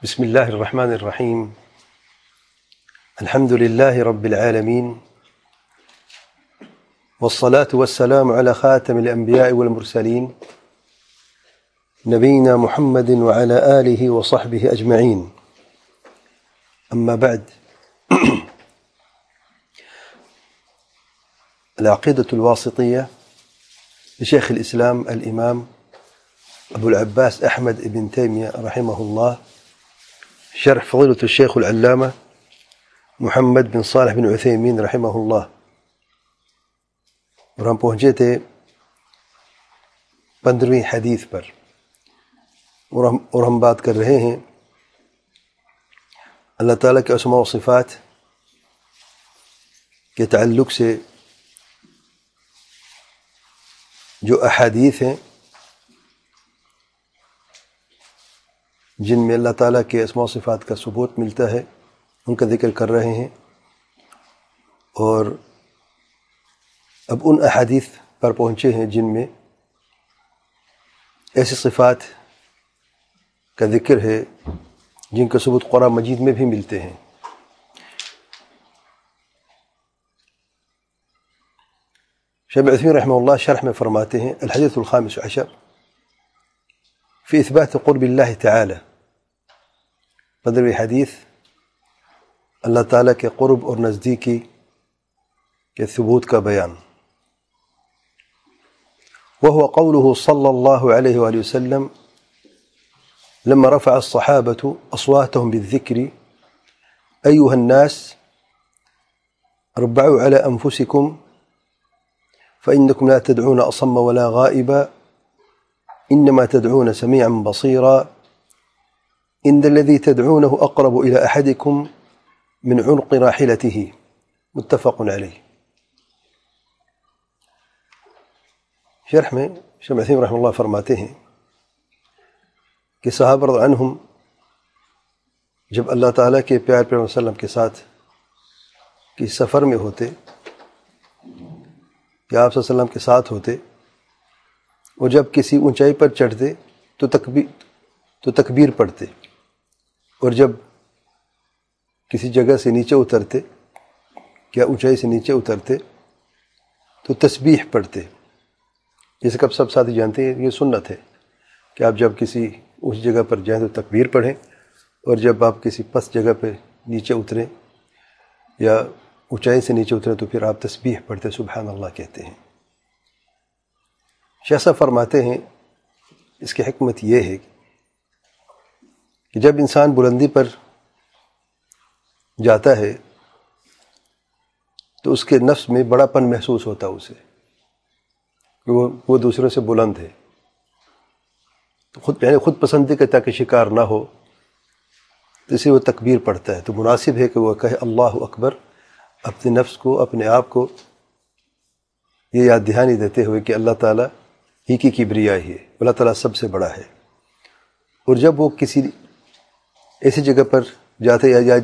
بسم الله الرحمن الرحيم. الحمد لله رب العالمين، والصلاة والسلام على خاتم الأنبياء والمرسلين نبينا محمد وعلى آله وصحبه أجمعين. أما بعد، العقيدة الواسطية لشيخ الإسلام الإمام أبو العباس أحمد بن تيمية رحمه الله، شرح فضيلة الشيخ العلامة محمد بن صالح بن عثيمين رحمه الله. اور ہم پہنچے تھے 15ویں حدیث پر، اور ہم بات کر رہے ہیں اللہ تعالیٰ کے اسماء و صفات کے تعلق سے جو احادیث ہیں جن میں اللہ تعالیٰ کے اسماء و صفات کا ثبوت ملتا ہے، ان کا ذکر کر رہے ہیں. اور اب ان احادیث پر پہنچے ہیں جن میں ایسی صفات کا ذکر ہے جن کا ثبوت قرآن مجید میں بھی ملتے ہیں. شیخ عثیمین رحمہ اللہ شرح میں فرماتے ہیں: الحدیث الخامس عشر فی اثبات قرب اللہ تعالی. 15ویں حدیث اللہ تعالیٰ کے قرب اور نزدیکی کے ثبوت کا بیان. وهو قوله صلى الله عليه وآله وسلم لما رفع الصحابة أصواتهم بالذكر: أيها الناس اربعوا على أنفسكم فإنكم لا تدعون أصم ولا غائبا إنما تدعون سميعا بصيرا إن الذي تدعونه أقرب إلى أحدكم من عنق راحلته. متفق علیہ. شرح میں شیخ عثیمین رحمہ اللہ فرماتے ہیں کہ صحابہ رضی اللہ عنہم جب اللہ تعالیٰ کے پیار پیغمبر صلی اللہ علیہ وسلم کے ساتھ کسی سفر میں ہوتے کہ آپ صلی اللہ علیہ وسلم کے ساتھ ہوتے، اور جب کسی اونچائی پر چڑھتے تو تکبیر پڑھتے، اور جب کسی جگہ سے نیچے اترتے یا اونچائی سے نیچے اترتے تو تسبیح پڑھتے. جیسے کہ آپ سب ساتھی جانتے ہیں، یہ سنت ہے کہ آپ جب کسی اس جگہ پر جائیں تو تکبیر پڑھیں، اور جب آپ کسی پست جگہ پہ نیچے اتریں یا اونچائی سے نیچے اتریں تو پھر آپ تسبیح پڑھتے، سبحان اللہ کہتے ہیں. شیخ صاحب فرماتے ہیں اس کی حکمت یہ ہے کہ جب انسان بلندی پر جاتا ہے تو اس کے نفس میں بڑا پن محسوس ہوتا ہے اسے کہ وہ دوسروں سے بلند ہے، تو خود پسندی کا تاکہ شکار نہ ہو تو اسے وہ تکبیر پڑھتا ہے. تو مناسب ہے کہ وہ کہے اللہ اکبر، اپنے نفس کو، اپنے آپ کو یہ یاد دہانی دیتے ہوئے کہ اللہ تعالیٰ ہی کی کبریائی ہے، اللہ تعالیٰ سب سے بڑا ہے. اور جب وہ کسی ایسی جگہ پر جاتا ہے یا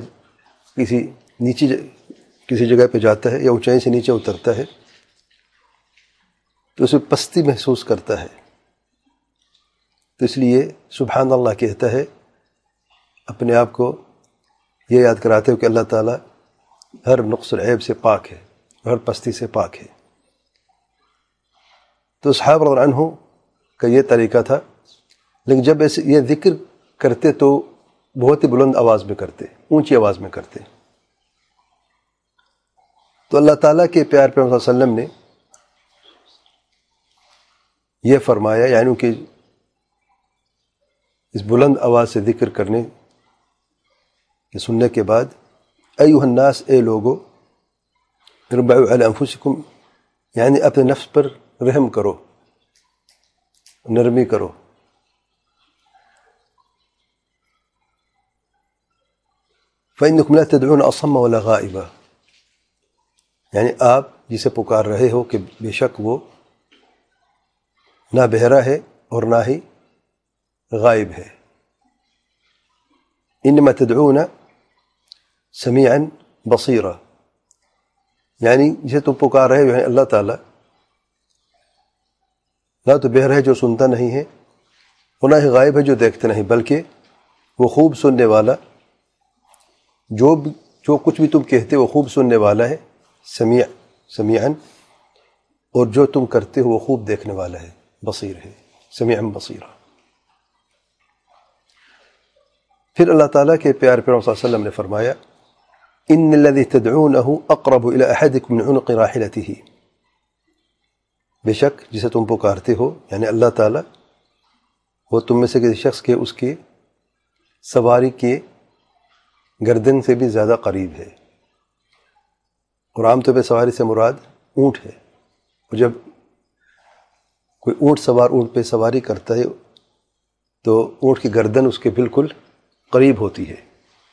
کسی جگہ پہ جاتا ہے یا اونچائی سے نیچے اترتا ہے تو اسے پستی محسوس کرتا ہے، تو اس لیے سبحان اللہ کہتا ہے، اپنے آپ کو یہ یاد کراتے ہو کہ اللہ تعالیٰ ہر نقص العیب سے پاک ہے، ہر پستی سے پاک ہے. تو صحابہ رضی اللہ عنہ کا یہ طریقہ تھا، لیکن جب ایسے یہ ذکر کرتے تو بہت ہی بلند آواز میں کرتے، اونچی آواز میں کرتے. تو اللہ تعالیٰ کے پیار پیغمبر صلی اللہ علیہ وسلم نے یہ فرمایا، یعنی کہ اس بلند آواز سے ذکر کرنے کے سننے کے بعد: ایھا الناس، اے لوگو، اربعوا علی انفسکم، یعنی اپنے نفس پر رحم کرو، نرمی کرو. فإنکم لا تدعون أصم ولا غائبا، یعنی آپ جسے پکار رہے ہو کہ بے شک وہ نہ بہرا ہے اور نہ ہی غائب ہے. انما تدعون سمیعا بصیرا، یعنی جسے تم پکار رہے ہو یعنی اللہ تعالیٰ نہ تو بہرا ہے جو سنتا نہیں ہے، اور نہ ہی غائب ہے جو دیکھتے نہیں، بلکہ وہ خوب سننے والا، جو کچھ بھی تم کہتے وہ خوب سننے والا ہے، سمیعاً، اور جو تم کرتے ہو وہ خوب دیکھنے والا ہے، بصیر ہے، سمیعاً بصیرا۔ پھر اللہ تعالیٰ کے پیارے پیغمبر صلی اللہ علیہ وسلم نے فرمایا ان الذي تدعونه اقرب الى احدكم من عنق راحلته، بے شک جسے تم پکارتے ہو یعنی اللہ تعالیٰ، وہ تم میں سے کسی شخص کے اس کے سواری کے گردن سے بھی زیادہ قریب ہے۔ اور عام طور پہ سواری سے مراد اونٹ ہے، اور جب کوئی اونٹ سوار اونٹ پہ سواری کرتا ہے تو اونٹ کی گردن اس کے بالکل قریب ہوتی ہے۔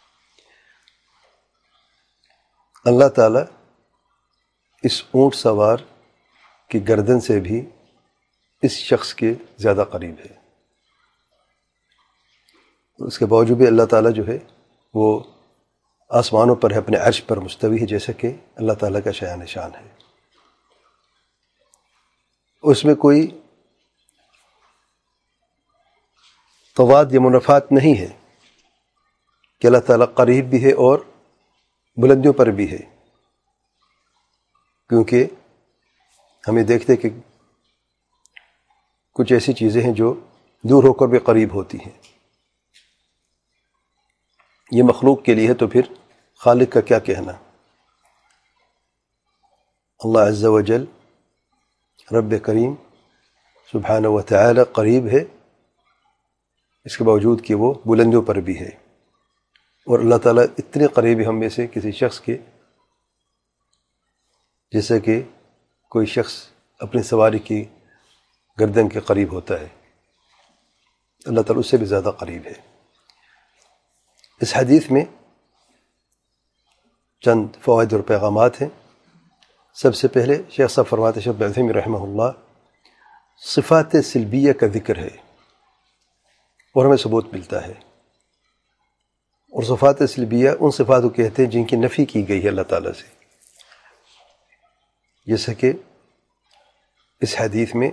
اللہ تعالیٰ اس اونٹ سوار کی گردن سے بھی اس شخص کے زیادہ قریب ہے، اس کے باوجود بھی اللہ تعالیٰ جو ہے وہ آسمانوں پر ہے، اپنے عرش پر مستوی ہے، جیسا کہ اللہ تعالیٰ کا شأن شان ہے۔ اس میں کوئی تضاد یا منافات نہیں ہے کہ اللہ تعالیٰ قریب بھی ہے اور بلندیوں پر بھی ہے، کیونکہ ہمیں دیکھتے کہ کچھ ایسی چیزیں ہیں جو دور ہو کر بھی قریب ہوتی ہیں۔ یہ مخلوق کے لیے ہے تو پھر خالق کا کیا کہنا۔ اللہ عز و جل رب کریم سبحانہ و تعالی قریب ہے، اس کے باوجود کہ وہ بلندیوں پر بھی ہے، اور اللہ تعالیٰ اتنے قریب ہم میں سے کسی شخص کے، جیسے کہ کوئی شخص اپنی سواری کی گردن کے قریب ہوتا ہے، اللہ تعالیٰ اس سے بھی زیادہ قریب ہے۔ اس حدیث میں چند فوائد اور پیغامات ہیں۔ سب سے پہلے شیخ صاحب فرماتے شیخ ابن عثیمین رحمہ اللہ، صفات سلبیہ کا ذکر ہے اور ہمیں ثبوت ملتا ہے، اور صفات سلبیہ ان صفات کو کہتے ہیں جن کی نفی کی گئی ہے اللہ تعالیٰ سے، جیسا کہ اس حدیث میں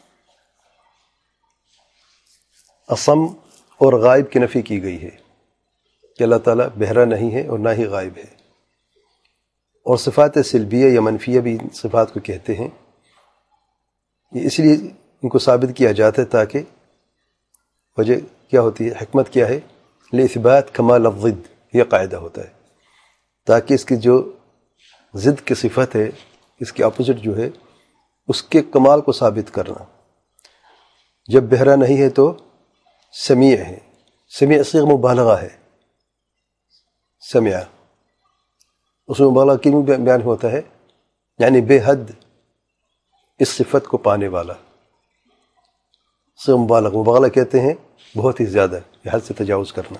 اصم اور غائب کی نفی کی گئی ہے کہ اللہ تعالیٰ بہرا نہیں ہے اور نہ ہی غائب ہے، اور صفات سلبیہ یا منفیہ بھی ان صفات کو کہتے ہیں۔ یہ اس لیے ان کو ثابت کیا جاتا ہے تاکہ وجہ کیا ہوتی ہے، حکمت کیا ہے، لِإِثْبَاتِ كَمَالِ الضِّدِّ، یہ قاعدہ ہوتا ہے تاکہ اس کی جو ضد کی صفت ہے، اس کی اپوزٹ جو ہے، اس کے کمال کو ثابت کرنا۔ جب بہرا نہیں ہے تو سمیع ہے، سمیع صیغہ مبالغہ ہے، سمع اس میں مبالغہ کیوں بیان ہوتا ہے، یعنی بے حد اس صفت کو پانے والا، صیغہ مبالغہ کہتے ہیں بہت ہی زیادہ، یہ حد سے تجاوز کرنا۔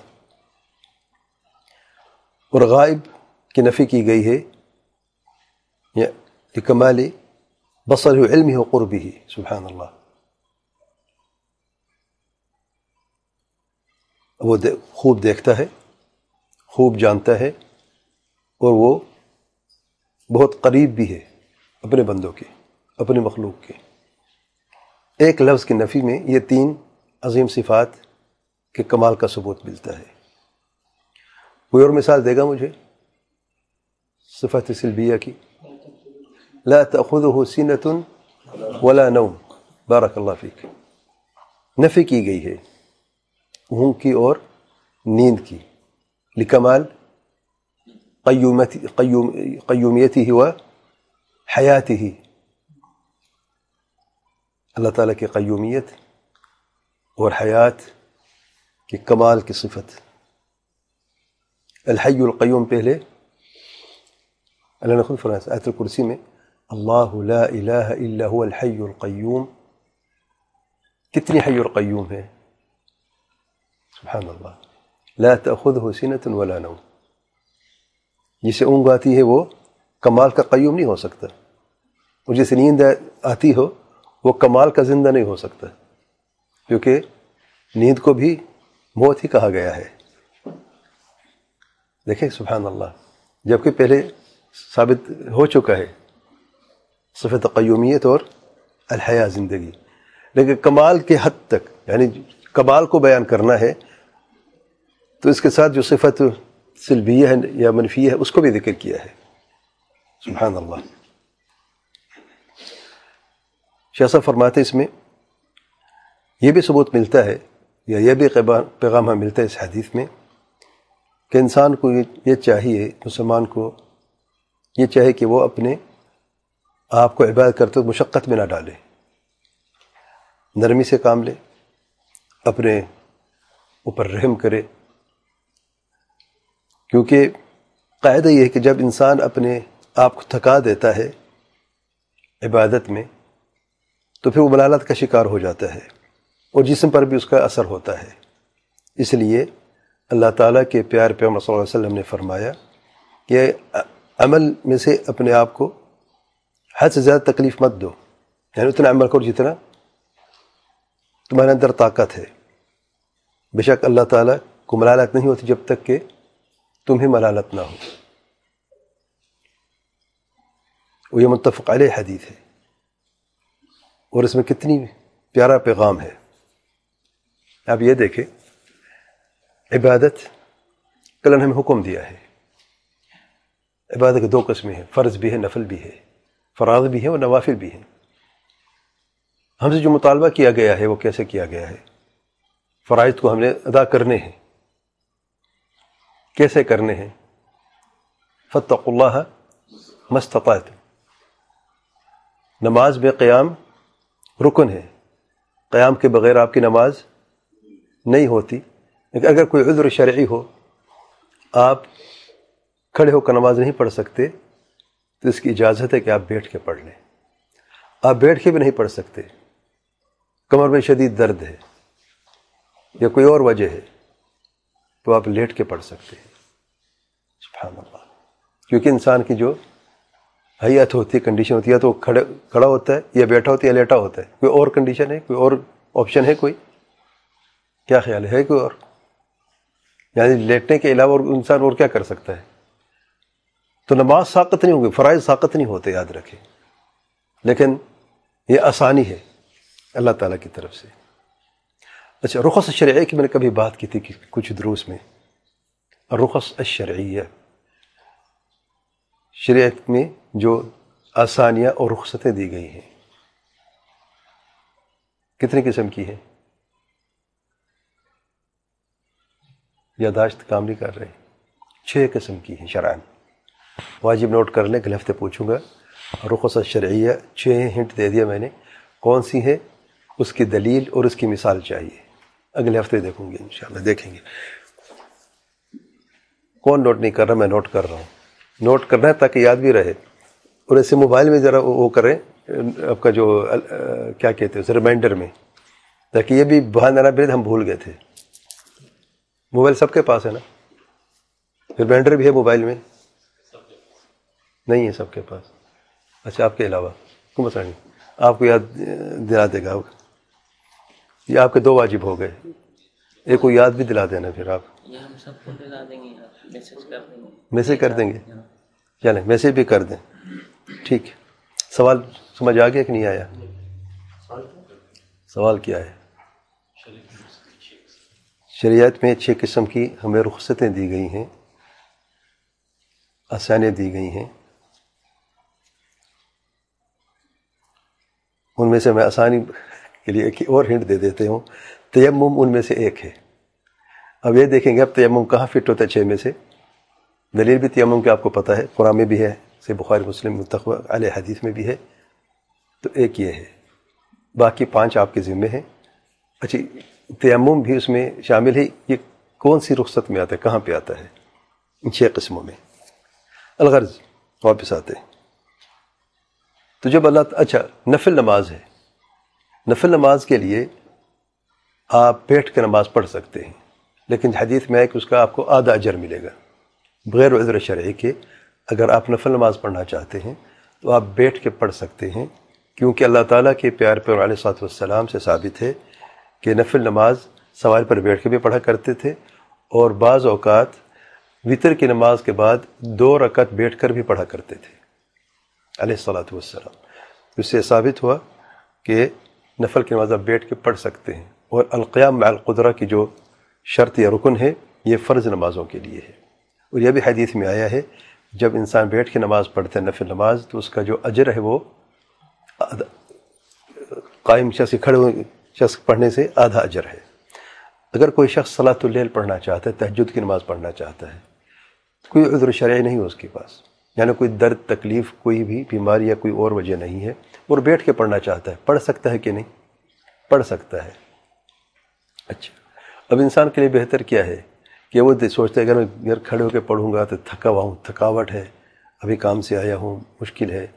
اور غائب کی نفی کی گئی ہے لکمال بصرہ و علمہ و قربہ، سبحان اللہ، وہ خوب دیکھتا ہے، خوب جانتا ہے، اور وہ بہت قریب بھی ہے اپنے بندوں کے، اپنے مخلوق کے۔ ایک لفظ کی نفی میں یہ تین عظیم صفات کے کمال کا ثبوت ملتا ہے۔ کوئی اور مثال دے گا مجھے صفات سلبیہ کی؟ لا تأخذہ سنۃ ولا نوم، بارک اللہ فیک، نفی کی گئی ہے اونگ کی اور نیند کی، لکمال قیومیتہ و حیاتہ، اللہ تعالیٰ کی قیومیت اور حیات کے کمال کی صفت۔ الحی القیوم پہلے اللہ نے خود فرمایا آیت الکرسی میں، اللہ لا الہ الا هو الحی القیوم، کتنی حی اور قیوم ہے، سبحان اللہ، لا تأخذہ سنۃ ولا نوم، جسے اونگ آتی ہے وہ کمال کا قیوم نہیں ہو سکتا، اور جسے نیند آتی ہو وہ کمال کا زندہ نہیں ہو سکتا، کیونکہ نیند کو بھی موت ہی کہا گیا ہے۔ دیکھیں سبحان اللہ، جبکہ پہلے ثابت ہو چکا ہے صفت قیومیت اور الحیاء، زندگی، لیکن کمال کے حد تک، یعنی کمال کو بیان کرنا ہے، تو اس کے لیے نیند کی ضرورت ہے، اور نیند کو بھی موت ہی کہا گیا ہے۔ دیکھیں سبحان اللہ، جبکہ پہلے ثابت ہو چکا ہے صفت قیومیت اور الحیاء، زندگی، لیکن کمال کے حد تک، یعنی کمال کو بیان کرنا ہے تو اس کے ساتھ جو صفت سلبیہ ہے یا منفیہ ہے اس کو بھی ذکر کیا ہے. سبحان اللہ. شاہ صاحب فرماتے اس میں یہ بھی ثبوت ملتا ہے یا یہ بھی پیغام ہمیں ملتا ہے اس حدیث میں کہ انسان کو یہ چاہیے، مسلمان کو یہ چاہیے کہ وہ اپنے آپ کو عبادت کرتے ہوئے مشقت میں نہ ڈالے، نرمی سے کام لے، اپنے اوپر رحم کرے. کیونکہ قاعدہ یہ ہے کہ جب انسان اپنے آپ کو تھکا دیتا ہے عبادت میں تو پھر وہ ملالت کا شکار ہو جاتا ہے اور جسم پر بھی اس کا اثر ہوتا ہے. اس لیے اللہ تعالیٰ کے پیار پیغمبر صلی اللہ علیہ وسلم نے فرمایا کہ عمل میں سے اپنے آپ کو حد سے زیادہ تکلیف مت دو، یعنی اتنا عمل کرو جتنا تمہارے اندر طاقت ہے. بے شک اللہ تعالیٰ کو ملالت نہیں ہوتی جب تک کہ تمہیں ملالت نہ ہو. وہ یہ متفق علیہ حدیث ہے اور اس میں کتنی پیارا پیغام ہے. آپ یہ دیکھیں، عبادت کل نے ہمیں حکم دیا ہے. عبادت کے دو قسمیں ہیں، فرض بھی ہے، نفل بھی ہے. فرائض بھی ہیں اور نوافل بھی ہیں. ہم سے جو مطالبہ کیا گیا ہے وہ کیسے کیا گیا ہے؟ فرائض کو ہم نے ادا کرنے ہیں. کیسے کرنے ہیں؟ فاتقوا اللہ ما استطعتم. نماز میں قیام رکن ہے، قیام کے بغیر آپ کی نماز نہیں ہوتی. لیکن اگر کوئی عذر شرعی ہو، آپ کھڑے ہو کر نماز نہیں پڑھ سکتے تو اس کی اجازت ہے کہ آپ بیٹھ کے پڑھ لیں. آپ بیٹھ کے بھی نہیں پڑھ سکتے، کمر میں شدید درد ہے یا کوئی اور وجہ ہے تو آپ لیٹ کے پڑھ سکتے ہیں. سبحان اللہ. کیونکہ انسان کی جو حیات ہوتی ہے، کنڈیشن ہوتی ہے، تو وہ کھڑا ہوتا ہے یا بیٹھا ہوتا ہے یا لیٹا ہوتا ہے. کوئی اور کنڈیشن ہے، کوئی اور آپشن ہے؟ کوئی کیا خیال ہے کوئی اور؟ یعنی لیٹنے کے علاوہ اور انسان اور کیا کر سکتا ہے؟ تو نماز ساقط نہیں ہوگی، فرائض ساقط نہیں ہوتے، یاد رکھیں. لیکن یہ آسانی ہے اللہ تعالیٰ کی طرف سے. اچھا، رخص الشرعیہ کی میں نے کبھی بات کی تھی کہ کچھ دروس میں. رخص الشرعیہ، شریعت میں جو آسانیاں اور رخصتیں دی گئی ہیں کتنی قسم کی ہیں؟ یادداشت کام نہیں کر رہے. 6 قسم کی ہیں شرعاً. واجب نوٹ کر لیں، اگلے ہفتے پوچھوں گا. رخص الشرعیہ 6 ہنٹ دے دیا میں نے، کون سی ہے، اس کی دلیل اور اس کی مثال چاہیے. اگلے ہفتے دیکھوں گے انشاءاللہ، دیکھیں گے. کون نوٹ نہیں کر رہا؟ میں نوٹ کر رہا ہوں. نوٹ کرنا ہے تاکہ یاد بھی رہے. اور ایسے موبائل میں ذرا وہ کریں، آپ کا جو کیا کہتے ہیں ریمائنڈر میں، تاکہ یہ بھی بہانہ نہ بنے ہم بھول گئے تھے. موبائل سب کے پاس ہے نا؟ ریمائنڈر بھی ہے موبائل میں؟ نہیں ہے سب کے پاس. اچھا، آپ کے علاوہ کوئی مسئلہ نہیں، آپ کو یاد دلا دے گا. یہ آپ کے 2 واجب ہو گئے. ایک کو یاد بھی دلا دینا، پھر آپ ہم سب کو دلا دیں گے، میسج کر دیں گے. میسج کر دیں گے؟ چلیں میسج بھی کر دیں. ٹھیک ہے. سوال سمجھ آ گیا کہ نہیں آیا؟ سوال کیا ہے؟ شریعت میں 6 قسم کی ہمیں رخصتیں دی گئی ہیں، آسانیاں دی گئی ہیں. ان میں سے میں آسانی کے لیے ایک اور ہنٹ دے دیتے ہوں. تیمم ان میں سے ایک ہے. اب یہ دیکھیں گے اب تیمم کہاں فٹ ہوتا ہے 6 میں سے. دلیل بھی تیمم کے آپ کو پتہ ہے، قرآن میں بھی ہے، سے بخاری مسلم متفق علیہ حدیث میں بھی ہے. تو ایک یہ ہے، باقی 5 آپ کے ذمے ہیں. اچھا، تیمم بھی اس میں شامل ہے. یہ کون سی رخصت میں آتا ہے، کہاں پہ آتا ہے؟ ان 6 قسموں میں. الغرض واپس آتے ہیں. تو جب اچھا، نفل نماز ہے. نفل نماز کے لیے آپ بیٹھ کے نماز پڑھ سکتے ہیں، لیکن حدیث میں ہے کہ اس کا آپ کو آدھا اجر ملے گا بغیر عذر شرعی کے. اگر آپ نفل نماز پڑھنا چاہتے ہیں تو آپ بیٹھ کے پڑھ سکتے ہیں، کیونکہ اللہ تعالیٰ کے پیار پیغمبر علیہ الصلوۃ والسلام سے ثابت ہے کہ نفل نماز سوال پر بیٹھ کے بھی پڑھا کرتے تھے، اور بعض اوقات وطر کی نماز کے بعد 2 رکعت بیٹھ کر بھی پڑھا کرتے تھے علیہ الصلوۃ والسلام. اس سے ثابت ہوا کہ نفل کی نماز آپ بیٹھ کے پڑھ سکتے ہیں. اور القیام مع القدرہ کی جو شرط یا رکن ہے یہ فرض نمازوں کے لیے ہے. اور یہ بھی حدیث میں آیا ہے جب انسان بیٹھ کے نماز پڑھتا ہے نفل نماز تو اس کا جو اجر ہے وہ قائم شخص کھڑے ہوئے شخص پڑھنے سے آدھا اجر ہے. اگر کوئی شخص صلاۃ اللیل پڑھنا چاہتا ہے، تہجد کی نماز پڑھنا چاہتا ہے، کوئی عذر شرعی نہیں ہے اس کے پاس، یعنی کوئی درد تکلیف کوئی بھی بیماری یا کوئی اور وجہ نہیں ہے، اور بیٹھ کے پڑھنا چاہتا ہے، پڑھ سکتا ہے کہ نہیں؟ پڑھ سکتا ہے. اچھا، اب انسان کے لیے بہتر کیا ہے کہ وہ سوچتا ہے اگر میں گھر کھڑے ہو کے پڑھوں گا تو تھکا ہوا ہوں، تھکاوٹ ہے، ابھی کام سے آیا ہوں، مشکل ہے،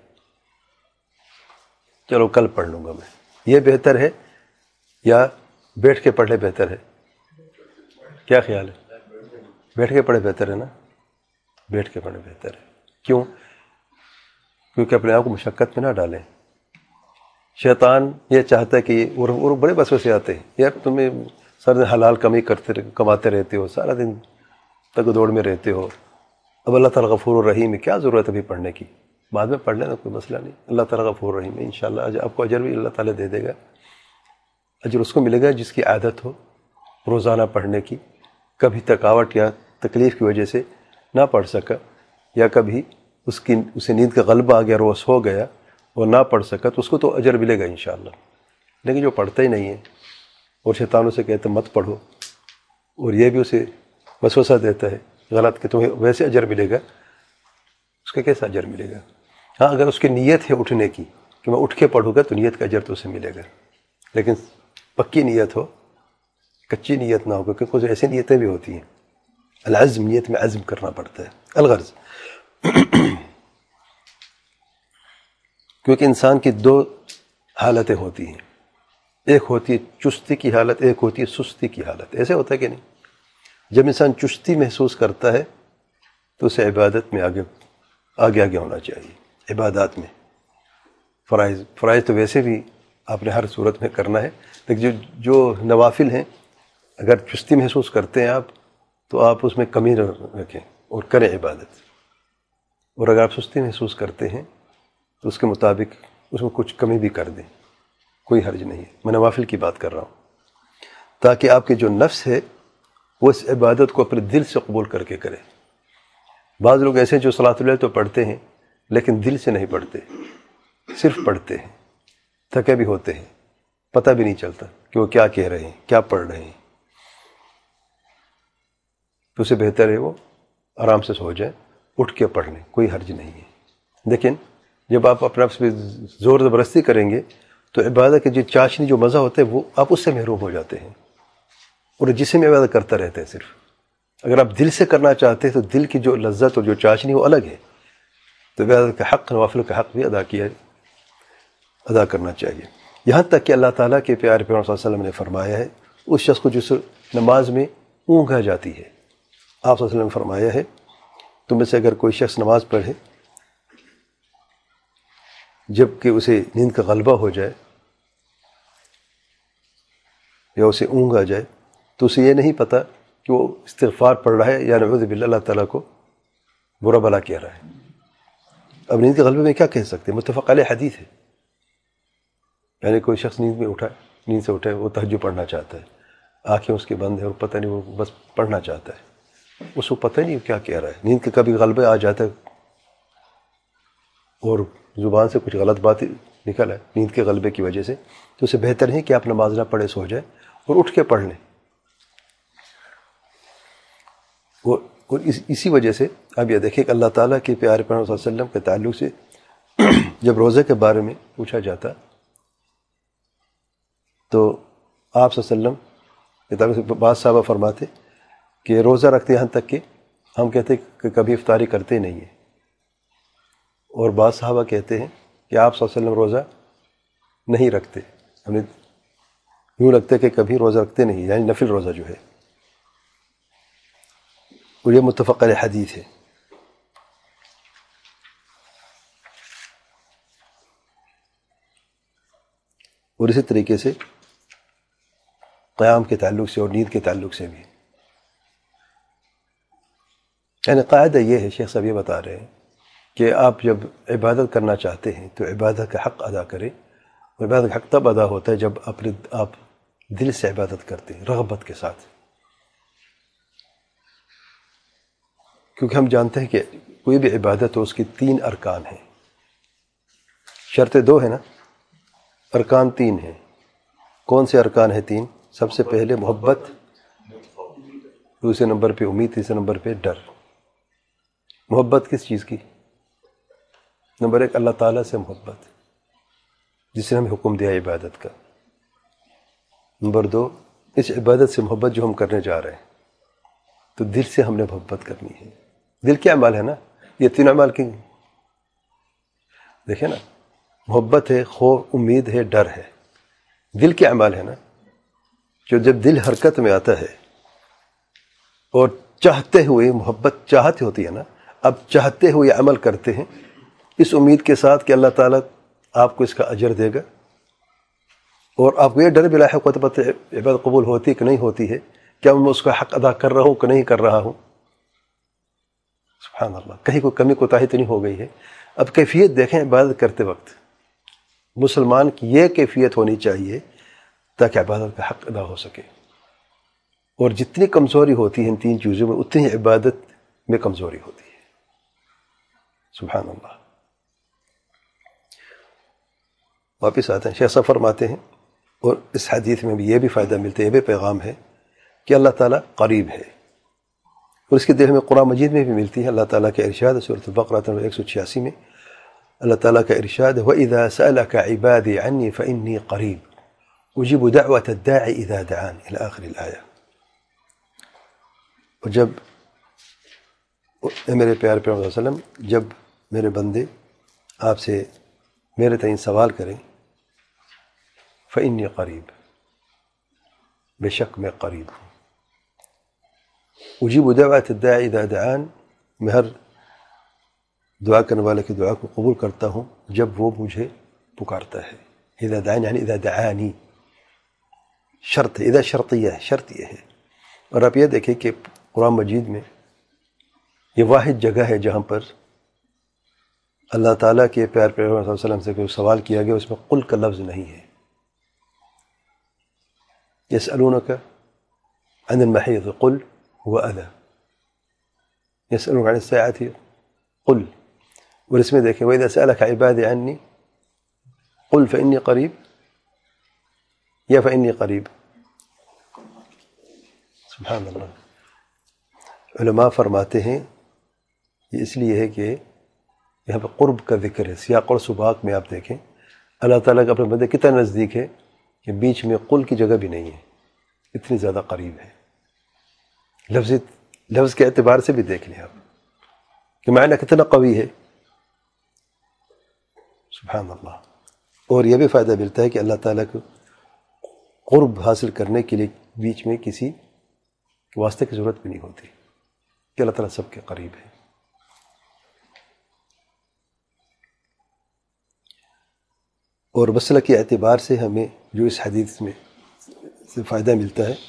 چلو کل پڑھ لوں گا میں. یہ بہتر ہے یا بیٹھ کے پڑھے بہتر ہے؟ کیا خیال ہے؟ بیٹھ کے پڑھے بہتر ہے نا؟ بیٹھ کے پڑھے بہتر ہے. کیوں؟ کیونکہ اپنے آپ کو مشقت میں نہ ڈالیں. شیطان یہ چاہتا ہے کہ اور بڑے وسوسے آتے ہیں، یار تمہیں سارا دن حلال کماتے رہتے ہو، سارا دن تگ دوڑ میں رہتے ہو، اب اللہ تعالیٰ غفور الرحیم ہے، کیا ضرورت ہے ابھی پڑھنے کی، بعد میں پڑھ لینا، کوئی مسئلہ نہیں. اللہ تعالیٰ غفور الرحیم ہے، انشاءاللہ آپ کو اجر بھی اللہ تعالیٰ دے دے گا. اجر اس کو ملے گا جس کی عادت ہو روزانہ پڑھنے کی، کبھی تھکاوٹ یا تکلیف کی وجہ سے نہ پڑھ سکا، یا کبھی اسے نیند کا غلبہ آ گیا، روز ہو گیا اور نہ پڑھ سکا، تو اس کو تو اجر ملے گا انشاءاللہ. لیکن جو پڑھتا ہی نہیں ہے اور شیطان اسے کہتا ہے مت پڑھو، اور یہ بھی اسے وسوسہ دیتا ہے غلط کہ تمہیں ویسے اجر ملے گا، اس کا کیسا اجر ملے گا؟ ہاں اگر اس کی نیت ہے اٹھنے کی کہ میں اٹھ کے پڑھوں گا تو نیت کا اجر تو اسے ملے گا، لیکن پکی نیت ہو، کچی نیت نہ ہو، کیونکہ کچھ ایسی نیتیں بھی ہوتی ہیں. العزم، نیت میں عزم کرنا پڑتا ہے. الغرض کیونکہ انسان کی دو حالتیں ہوتی ہیں، ایک ہوتی ہے چستی کی حالت، ایک ہوتی ہے سستی کی حالت. ایسے ہوتا ہے کہ نہیں؟ جب انسان چستی محسوس کرتا ہے تو اسے عبادت میں آگے ہونا چاہیے. عبادات میں فرائض تو ویسے بھی آپ نے ہر صورت میں کرنا ہے، لیکن جو نوافل ہیں اگر چستی محسوس کرتے ہیں آپ تو آپ اس میں کمی رکھیں اور کریں عبادت. اور اگر آپ سستی محسوس کرتے ہیں تو اس کے مطابق اس میں کچھ کمی بھی کر دیں، کوئی حرج نہیں ہے. میں نوافل کی بات کر رہا ہوں تاکہ آپ کے جو نفس ہے وہ اس عبادت کو اپنے دل سے قبول کر کے کرے. بعض لوگ ایسے ہیں جو صلاۃ اللیل تو پڑھتے ہیں لیکن دل سے نہیں پڑھتے، صرف پڑھتے ہیں، تھکے بھی ہوتے ہیں، پتہ بھی نہیں چلتا کہ وہ کیا کہہ رہے ہیں، کیا پڑھ رہے ہیں. تو اسے بہتر ہے وہ آرام سے سو جائے، اٹھ کے پڑھ لیں، کوئی حرج نہیں ہے. لیکن جب آپ اپنے آپ سے زور زبردستی کریں گے تو عبادت کی جو چاشنی، جو مزہ ہوتا ہے، وہ آپ اس سے محروم ہو جاتے ہیں، اور جسم میں عبادت کرتا رہتا ہے. صرف اگر آپ دل سے کرنا چاہتے ہیں تو دل کی جو لذت اور جو چاشنی وہ الگ ہے. تو عبادت کا حق، نوافل کا حق بھی ادا کرنا چاہیے. یہاں تک کہ اللہ تعالیٰ کے پیارے پیغمبر صلی اللہ علیہ وسلم نے فرمایا ہے اس شخص کو جس نماز میں اونگ آ جاتی ہے، آپ صلی اللہ علیہ وسلم نے فرمایا ہے تم میں سے اگر کوئی شخص نماز پڑھے جب کہ اسے نیند کا غلبہ ہو جائے یا اسے اونگ آ جائے تو اسے یہ نہیں پتہ کہ وہ استغفار پڑھ رہا ہے یا نعوذ باللہ اللہ تعالیٰ کو برا بلا کہہ رہا ہے. اب نیند کے غلبے میں کیا کہہ سکتے ہیں؟ متفق علیہ حدیث ہے. یعنی کوئی شخص نیند سے اٹھے، وہ تہجد پڑھنا چاہتا ہے، آنکھیں اس کی بند ہیں اور پتہ نہیں، وہ بس پڑھنا چاہتا ہے، اس کو پتہ نہیں کیا کہہ رہا ہے. نیند کے کبھی غلبہ آ جاتا ہے اور زبان سے کچھ غلط بات نکل ہے نیند کے غلبے کی وجہ سے، تو اسے بہتر ہے کہ آپ نماز نہ پڑھے، سو جائے اور اٹھ کے پڑھ لیں. اور اسی وجہ سے اب یہ دیکھیں کہ اللہ تعالیٰ کے پیارے پیغمبر صلی اللہ علیہ وسلم کے تعلق سے جب روزے کے بارے میں پوچھا جاتا تو آپ صلی اللہ علیہ وسلم کے تعلق سے بعض صحابہ فرماتے کہ روزہ رکھتے یہاں تک کہ ہم کہتے کہ کبھی افطاری کرتے نہیں ہیں، اور بعض صحابہ کہتے ہیں کہ آپ صلی اللہ علیہ وسلم روزہ نہیں رکھتے، ہمیں یوں لگتا ہے کہ کبھی روزہ رکھتے نہیں، یعنی نفل روزہ جو ہے. اور یہ متفق علیہ حدیث ہے. اور اسی طریقے سے قیام کے تعلق سے اور نیند کے تعلق سے بھی، یعنی قاعدہ یہ ہے، شیخ صاحب یہ بتا رہے ہیں کہ آپ جب عبادت کرنا چاہتے ہیں تو عبادت کا حق ادا کریں. اور عبادت کا حق تب ادا ہوتا ہے جب آپ دل سے عبادت کرتے ہیں، رغبت کے ساتھ. کیونکہ ہم جانتے ہیں کہ کوئی بھی عبادت ہو اس کی 3 ارکان ہیں. شرط 2 ہے نا، ارکان 3 ہیں. کون سے ارکان ہیں 3؟ سب سے پہلے محبت، دوسرے نمبر پہ امید، تیسرے نمبر پہ ڈر. محبت کس چیز کی؟ نمبر 1 اللہ تعالیٰ سے محبت، جس نے ہمیں حکم دیا عبادت کا. نمبر 2 اس عبادت سے محبت جو ہم کرنے جا رہے ہیں، تو دل سے ہم نے محبت کرنی ہے. دل کے اعمال ہے نا، یہ 3 اعمال کی دیکھیں نا، محبت ہے، خوف، امید ہے، ڈر ہے. دل کے اعمال ہے نا، جو جب دل حرکت میں آتا ہے اور چاہتے ہوئے، محبت چاہت ہوتی ہے نا، اب چاہتے ہوئے عمل کرتے ہیں اس امید کے ساتھ کہ اللہ تعالیٰ آپ کو اس کا اجر دے گا، اور آپ کو یہ ڈر بھی لاحق ہوتا ہے عبادت قبول ہوتی کہ نہیں ہوتی ہے، کیا میں اس کا حق ادا کر رہا ہوں کہ نہیں کر رہا ہوں. سبحان اللہ، کہیں کوئی کمی کوتاہی تو نہیں ہو گئی ہے. اب کیفیت دیکھیں عبادت کرتے وقت، مسلمان کی یہ کیفیت ہونی چاہیے تاکہ عبادت کا حق ادا ہو سکے. اور جتنی کمزوری ہوتی ہے ان 3 چیزوں میں، اتنی ہی عبادت میں کمزوری ہوتی ہے. سبحان اللہ. واپس آتے ہیں، شیخ صاحب فرماتے ہیں، اور اس حدیث میں بھی یہ بھی فائدہ ملتا ہے، یہ بھی پیغام ہے کہ اللہ تعالیٰ قریب ہے. اور اس کی دلیل میں قرآن مجید میں بھی ملتی ہے. اللہ تعالیٰ کا ارشاد ہے سورۃ البقرہ 186 میں، اللہ تعالیٰ کا ارشاد ہے وَإِذَا سَأَلَكَ عِبَادِي عَنِّي فَإِنِّي قَرِيبٌ أُجِيبُ دَعْوَةَ الدَّاعِ إِذَا دَعَانِ إلى آخر الآیہ. اور جب میرے پیارے پیغمبر صلی اللہ علیہ وسلم، جب میرے بندے آپ سے میرے تئیں سوال کریں، فَإِنِّي قَرِيب، بے شک میں قریب ہوں. اجیب دعوت الداعی اذا دعان، میں ہر دعا کرنے والے کی دعا کو قبول کرتا ہوں جب وہ مجھے پکارتا ہے. اذا دعان یعنی اذا دعانی، شرط ہے، اذا شرطیہ ہے، شرط یہ ہے. اور آپ یہ دیکھیں کہ قرآن مجید میں یہ واحد جگہ ہے جہاں پر اللہ تعالیٰ کے پیار پیغمبر صلی اللہ علیہ وسلم سے کوئی سوال کیا گیا، اس میں قل کا لفظ نہیں ہے. یسألونک عن المحیض قل هو أذى، يسألونك عن الساعة قل. اور اس میں دیکھیں وَإِذَا سَأَلَكَ عِبَادِي عَنِّي قل فَإِنِّي قَرِيب یا فَإِنِّي قَرِيب. سبحان اللہ. علماء فرماتے ہیں یہ اس لیے ہے کہ یہاں پہ قرب کا ذکر ہے. سیاق اور سباق میں آپ دیکھیں اللہ تعالیٰ کا اپنے بندے کتنا نزدیک ہے کہ بیچ میں قل کی جگہ بھی نہیں ہے، اتنی زیادہ قریب ہے. لفظ کے اعتبار سے بھی دیکھ لیں آپ کہ معنی کتنا قوی ہے. سبحان اللہ. اور یہ بھی فائدہ ملتا ہے کہ اللہ تعالیٰ کو قرب حاصل کرنے کے لیے بیچ میں کسی واسطے کی ضرورت بھی نہیں ہوتی، کہ اللہ تعالیٰ سب کے قریب ہے. اور مسئلہ کے اعتبار سے ہمیں جو اس حدیث میں سے فائدہ ملتا ہے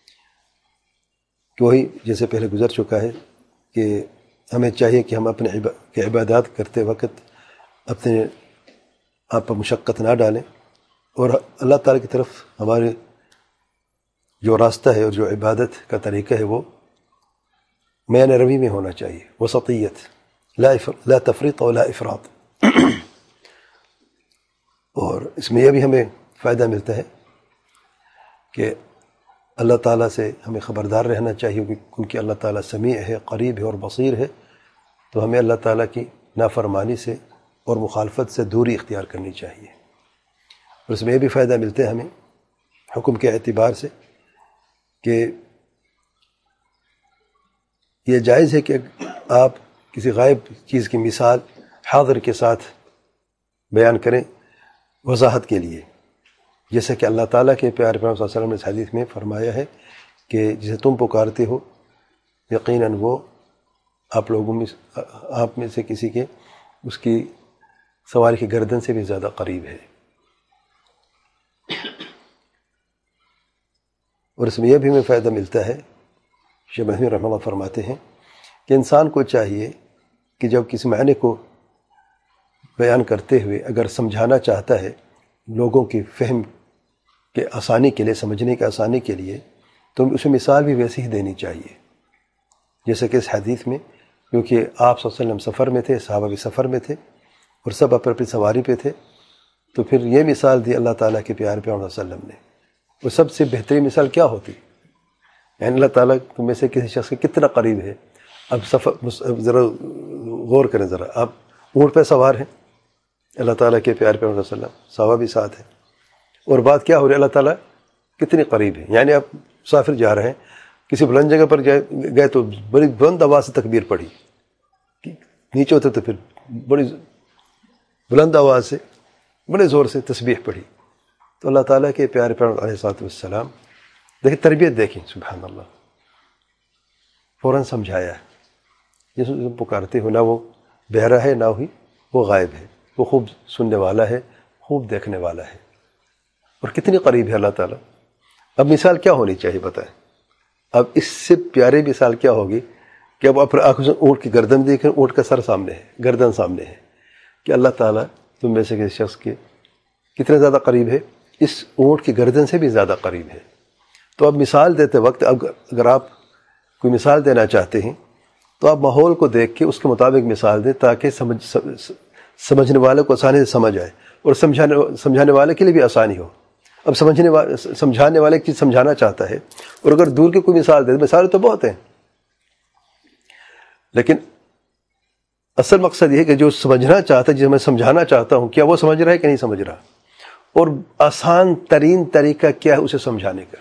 کہ وہی جیسے پہلے گزر چکا ہے کہ ہمیں چاہیے کہ ہم اپنے عبادات کرتے وقت اپنے آپ پر مشقت نہ ڈالیں، اور اللہ تعالیٰ کی طرف ہمارے جو راستہ ہے اور جو عبادت کا طریقہ ہے وہ میان روی میں ہونا چاہیے، وسطیت، لا تفریط ولا افراط. اور اس میں یہ بھی ہمیں فائدہ ملتا ہے کہ اللہ تعالیٰ سے ہمیں خبردار رہنا چاہیے، کیونکہ اللہ تعالیٰ سمیع ہے، قریب ہے اور بصیر ہے. تو ہمیں اللہ تعالیٰ کی نافرمانی سے اور مخالفت سے دوری اختیار کرنی چاہیے. اور اس میں یہ بھی فائدہ ملتا ہے ہمیں حکم کے اعتبار سے کہ یہ جائز ہے کہ آپ کسی غائب چیز کی مثال حاضر کے ساتھ بیان کریں وضاحت کے لیے، جیسے کہ اللہ تعالیٰ کے پیارے پیغمبر صلی اللہ علیہ وسلم نے اس حدیث میں فرمایا ہے کہ جسے تم پکارتے ہو یقیناً وہ آپ لوگوں میں، آپ میں سے کسی کے اس کی سواری کی گردن سے بھی زیادہ قریب ہے. اور اس میں یہ بھی ہمیں فائدہ ملتا ہے، شیخ محمود رحمہ اللہ فرماتے ہیں کہ انسان کو چاہیے کہ جب کسی معنی کو بیان کرتے ہوئے اگر سمجھانا چاہتا ہے لوگوں کی فہم کے آسانی کے لیے، سمجھنے کے آسانی کے لیے، تو اسے مثال بھی ویسی ہی دینی چاہیے جیسے کہ اس حدیث میں کیونکہ آپ صلی اللہ علیہ وسلم سفر میں تھے، صحابہ بھی سفر میں تھے اور سب اپنی اپنی سواری پہ تھے، تو پھر یہ مثال دی اللہ تعالیٰ کے پیارے پیغمبر صلی اللہ علیہ وسلم نے. وہ سب سے بہترین مثال کیا ہوتی؟ یعنی اللہ تعالیٰ تم میں سے کسی شخص کے کتنا قریب ہے. اب ذرا غور کریں، ذرا آپ اونٹ پہ سوار ہیں، اللہ تعالیٰ کے پیارے پیغمبر صلی اللہ علیہ وسلم صحابہ بھی ساتھ ہیں، اور بات کیا ہو رہی ہے؟ اللہ تعالیٰ کتنی قریب ہے. یعنی آپ مسافر جا رہے ہیں، کسی بلند جگہ پر گئے تو بڑی بلند آواز سے تکبیر پڑھی، نیچے ہوتے تو پھر بڑی بلند آواز سے بڑے زور سے تسبیح پڑھی. تو اللہ تعالیٰ کے پیارے پیغمبر علیہ السلام دیکھیں، تربیت دیکھیں، سبحان اللہ، فوراً سمجھایا ہے. جس تم پکارتے ہو، نہ وہ بہرا ہے، نہ ہی وہ غائب ہے، وہ خوب سننے والا ہے، خوب دیکھنے والا ہے، اور کتنی قریب ہے اللہ تعالیٰ. اب مثال کیا ہونی چاہیے بتائیں؟ اب اس سے پیاری مثال کیا ہوگی کہ اب اپنے آنکھوں سے اونٹ کی گردن دیکھیں، اونٹ کا سر سامنے ہے، گردن سامنے ہے، کہ اللہ تعالیٰ تم میں سے کسی شخص کے کتنے زیادہ قریب ہے؟ اس اونٹ کی گردن سے بھی زیادہ قریب ہے. تو اب مثال دیتے وقت اگر آپ کوئی مثال دینا چاہتے ہیں تو آپ ماحول کو دیکھ کے اس کے مطابق مثال دیں، تاکہ سمجھنے والے کو آسانی سے سمجھ آئے اور سمجھانے والے کے لیے بھی آسانی ہو. اب سمجھانے والے ایک چیز سمجھانا چاہتا ہے، اور اگر دور کی کوئی مثال دے، مثالیں تو بہت ہیں، لیکن اصل مقصد یہ ہے کہ جو سمجھنا چاہتا ہے، جسے میں سمجھانا چاہتا ہوں، کیا وہ سمجھ رہا ہے کہ نہیں سمجھ رہا، اور آسان ترین طریقہ کیا ہے اسے سمجھانے کا.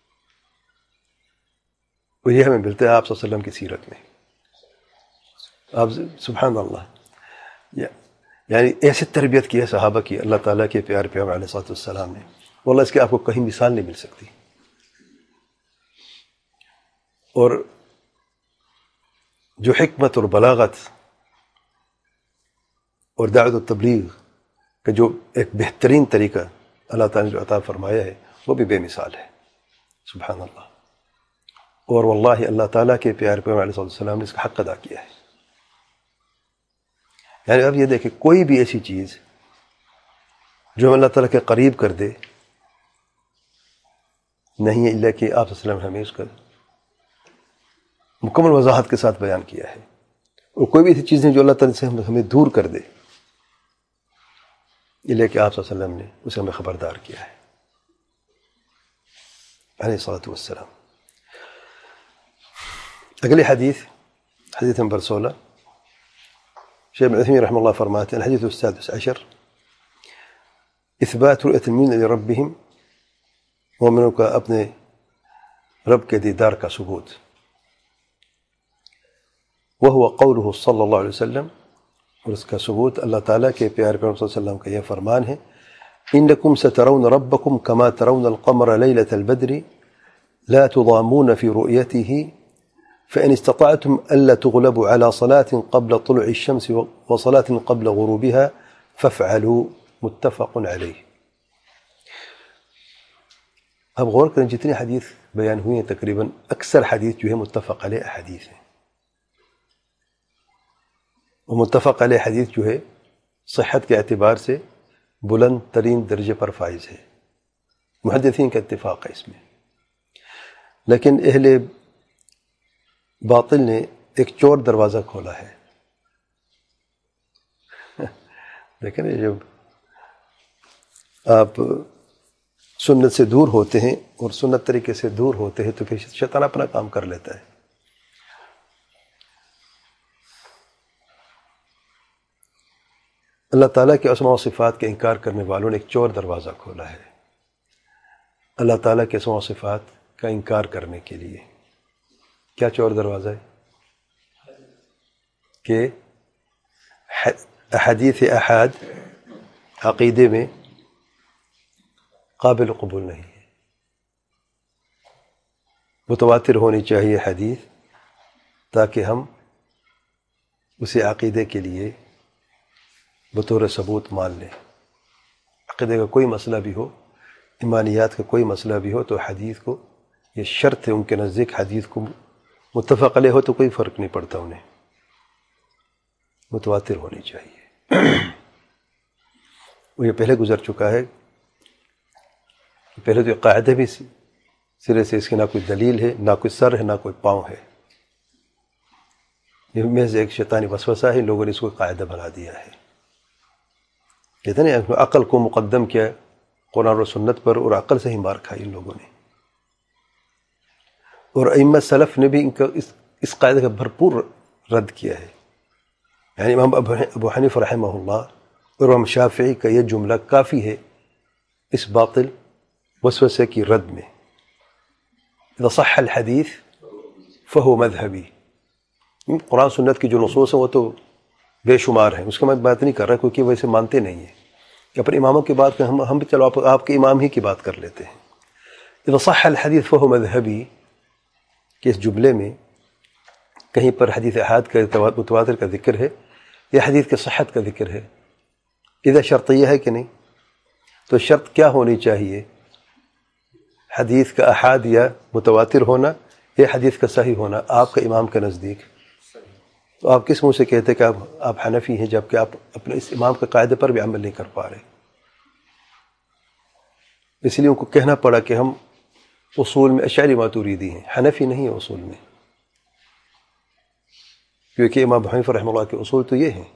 اور یہ ہمیں ملتا ہے آپ صلی اللہ علیہ وسلم کی سیرت میں. آپ سبحان اللہ، یعنی ایسے تربیت کی ہے صحابہ کی اللہ تعالیٰ کے پیارے پیغمبر علیہ السلام نے، واللہ اس کی آپ کو کہیں مثال نہیں مل سکتی. اور جو حکمت اور بلاغت اور دعوت و تبلیغ کا جو ایک بہترین طریقہ اللہ تعالیٰ نے جو عطا فرمایا ہے، وہ بھی بے مثال ہے، سبحان اللہ. اور واللہ اللہ تعالیٰ کے پیارے پیغمبر علیہ السلام نے اس کا حق ادا کیا ہے. یعنی اب یہ دیکھیں، کوئی بھی ایسی چیز جو اللہ تعالیٰ کے قریب کر دے نہیں ہے، اللہ کہ آپ صلی اللہ علیہ وسلم نے ہمیں اس کا مکمل وضاحت کے ساتھ بیان کیا ہے. اور کوئی بھی ایسی چیز نہیں جو اللہ تعالیٰ سے ہمیں دور کر دے، اللہ کہ آپ صلی اللہ علیہ وسلم نے اسے ہمیں خبردار کیا ہے علیہ الصلاۃ والسلام. اگلی حدیث نمبر 16، شیخ ابن عثیمین رحمہ اللہ فرماتے ہیں: الحدیث السادس عشر، اثبات رؤیت المؤمنین لربہم، مومنوں کا اپنے رب کے دیدار کا ثبوت. وہو قولہ صلی اللہ علیہ وسلم، اور اس کا ثبوت اللہ تعالیٰ کے پیارے پیغمبر صلی اللہ علیہ وسلم کا یہ فرمان ہے: انکم سترون ربکم کما ترون القمر لیلۃ البدر لا تضامون في رؤيته فإن استطعتم ألا تغلبوا على صلاة قبل طلوع الشمس وصلاة قبل غروبها فافعلوا، متفق علیہ. اب غور کریں، جتنی حدیث بیان ہوئی ہیں تقریباً اکثر حدیث جو ہے متفق علیہ حدیث ہیں، اور متفق علیہ حدیث جو ہے صحت کے اعتبار سے بلند ترین درجے پر فائز ہے، محدثین کا اتفاق ہے اس میں. لیکن اہل باطل نے ایک چور دروازہ کھولا ہے. لیکن جب آپ سنت سے دور ہوتے ہیں اور سنت طریقے سے دور ہوتے ہیں تو پھر شیطان اپنا کام کر لیتا ہے. اللہ تعالیٰ کے اسماء و صفات کے انکار کرنے والوں نے ایک چور دروازہ کھولا ہے اللہ تعالیٰ کے اسماء و صفات کا انکار کرنے کے لیے. کیا چور دروازہ ہے؟ کہ احادیث احاد عقیدے میں قابل قبول نہیں ہے، متواتر ہونی چاہیے حدیث تاکہ ہم اسے عقیدے کے لیے بطور ثبوت مان لیں. عقیدے کا کوئی مسئلہ بھی ہو، ایمانیات کا کوئی مسئلہ بھی ہو، تو حدیث کو یہ شرط ہے ان کے نزدیک، حدیث کو متفق علیہ ہو تو کوئی فرق نہیں پڑتا، انہیں متواتر ہونی چاہیے. وہ یہ پہلے گزر چکا ہے، پہلے تو یہ قاعدہ بھی سرے سے اس کی نہ کوئی دلیل ہے، نہ کوئی سر ہے، نہ کوئی پاؤں ہے. یہ محض ایک شیطانی وسوسہ ہے، لوگوں نے اس کو قاعدہ بنا دیا ہے. کہتے ہیں نا عقل کو مقدم کیا قرآن و سنت پر، اور عقل سے ہی مار کھائی ان لوگوں نے. اور ائمہ سلف نے بھی ان کا اس قاعدے کا بھرپور رد کیا ہے. یعنی امام ابو حنیفہ رحمہ اللہ اور امام شافعی کا یہ جملہ کافی ہے اس باطل وسوسے کی رد میں. اذا صح الحدیث فهو مذہبی. قرآن سنت کی جو نصوص ہیں وہ تو بے شمار ہیں، اس کی میں بات نہیں کر رہا کیونکہ ویسے مانتے نہیں ہیں کہ اپنے اماموں کی بات کریں. ہم بھی چلو آپ کے امام ہی کی بات کر لیتے ہیں. اذا صح الحدیث فهو مذہبی کہ اس جملے میں کہیں پر حدیث احاد کا متواتر کا ذکر ہے یا حدیث کی صحت کا ذکر ہے. اذا شرطیہ ہے کہ نہیں؟ تو شرط کیا ہونی چاہیے؟ حدیث کا احاد یا متواتر ہونا یا حدیث کا صحیح ہونا آپ کا امام کے نزدیک. تو آپ کس منہ سے کہتے کہ آپ حنفی ہیں جبکہ آپ اپنے اس امام کے قاعدے پر بھی عمل نہیں کر پا رہے؟ اس لیے ان کو کہنا پڑا کہ ہم اصول میں اشعری ماتوریدی ہیں، حنفی نہیں ہیں اصول میں، کیونکہ امام ابو حنیفہ رحمہ اللہ کے اصول تو یہ ہیں.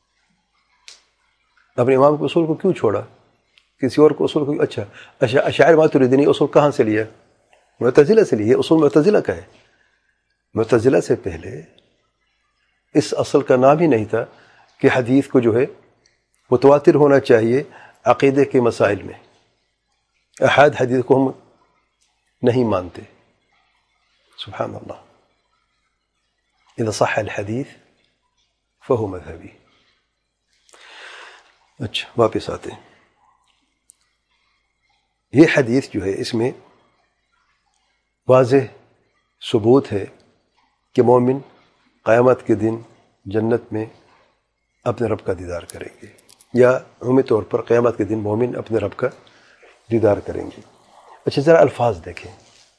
اپنے امام کے اصول کو کیوں چھوڑا؟ کسی اور کو اصول کو اچھا اشاعرہ ماتوریدی نے اصول کہاں سے لیا؟ معتزلہ سے لیا. اصول معتزلہ کا ہے. معتزلہ سے پہلے اس اصل کا نام ہی نہیں تھا کہ حدیث کو جو ہے متواتر ہونا چاہیے عقیدے کے مسائل میں. احاد حدیث کو ہم نہیں مانتے. سبحان اللہ. اذا صح الحدیث فهو مذہبی. اچھا واپس آتے ہیں. یہ حدیث جو ہے اس میں واضح ثبوت ہے کہ مومن قیامت کے دن جنت میں اپنے رب کا دیدار کریں گے، یا عمومی طور پر قیامت کے دن مومن اپنے رب کا دیدار کریں گے. اچھا ذرا الفاظ دیکھیں.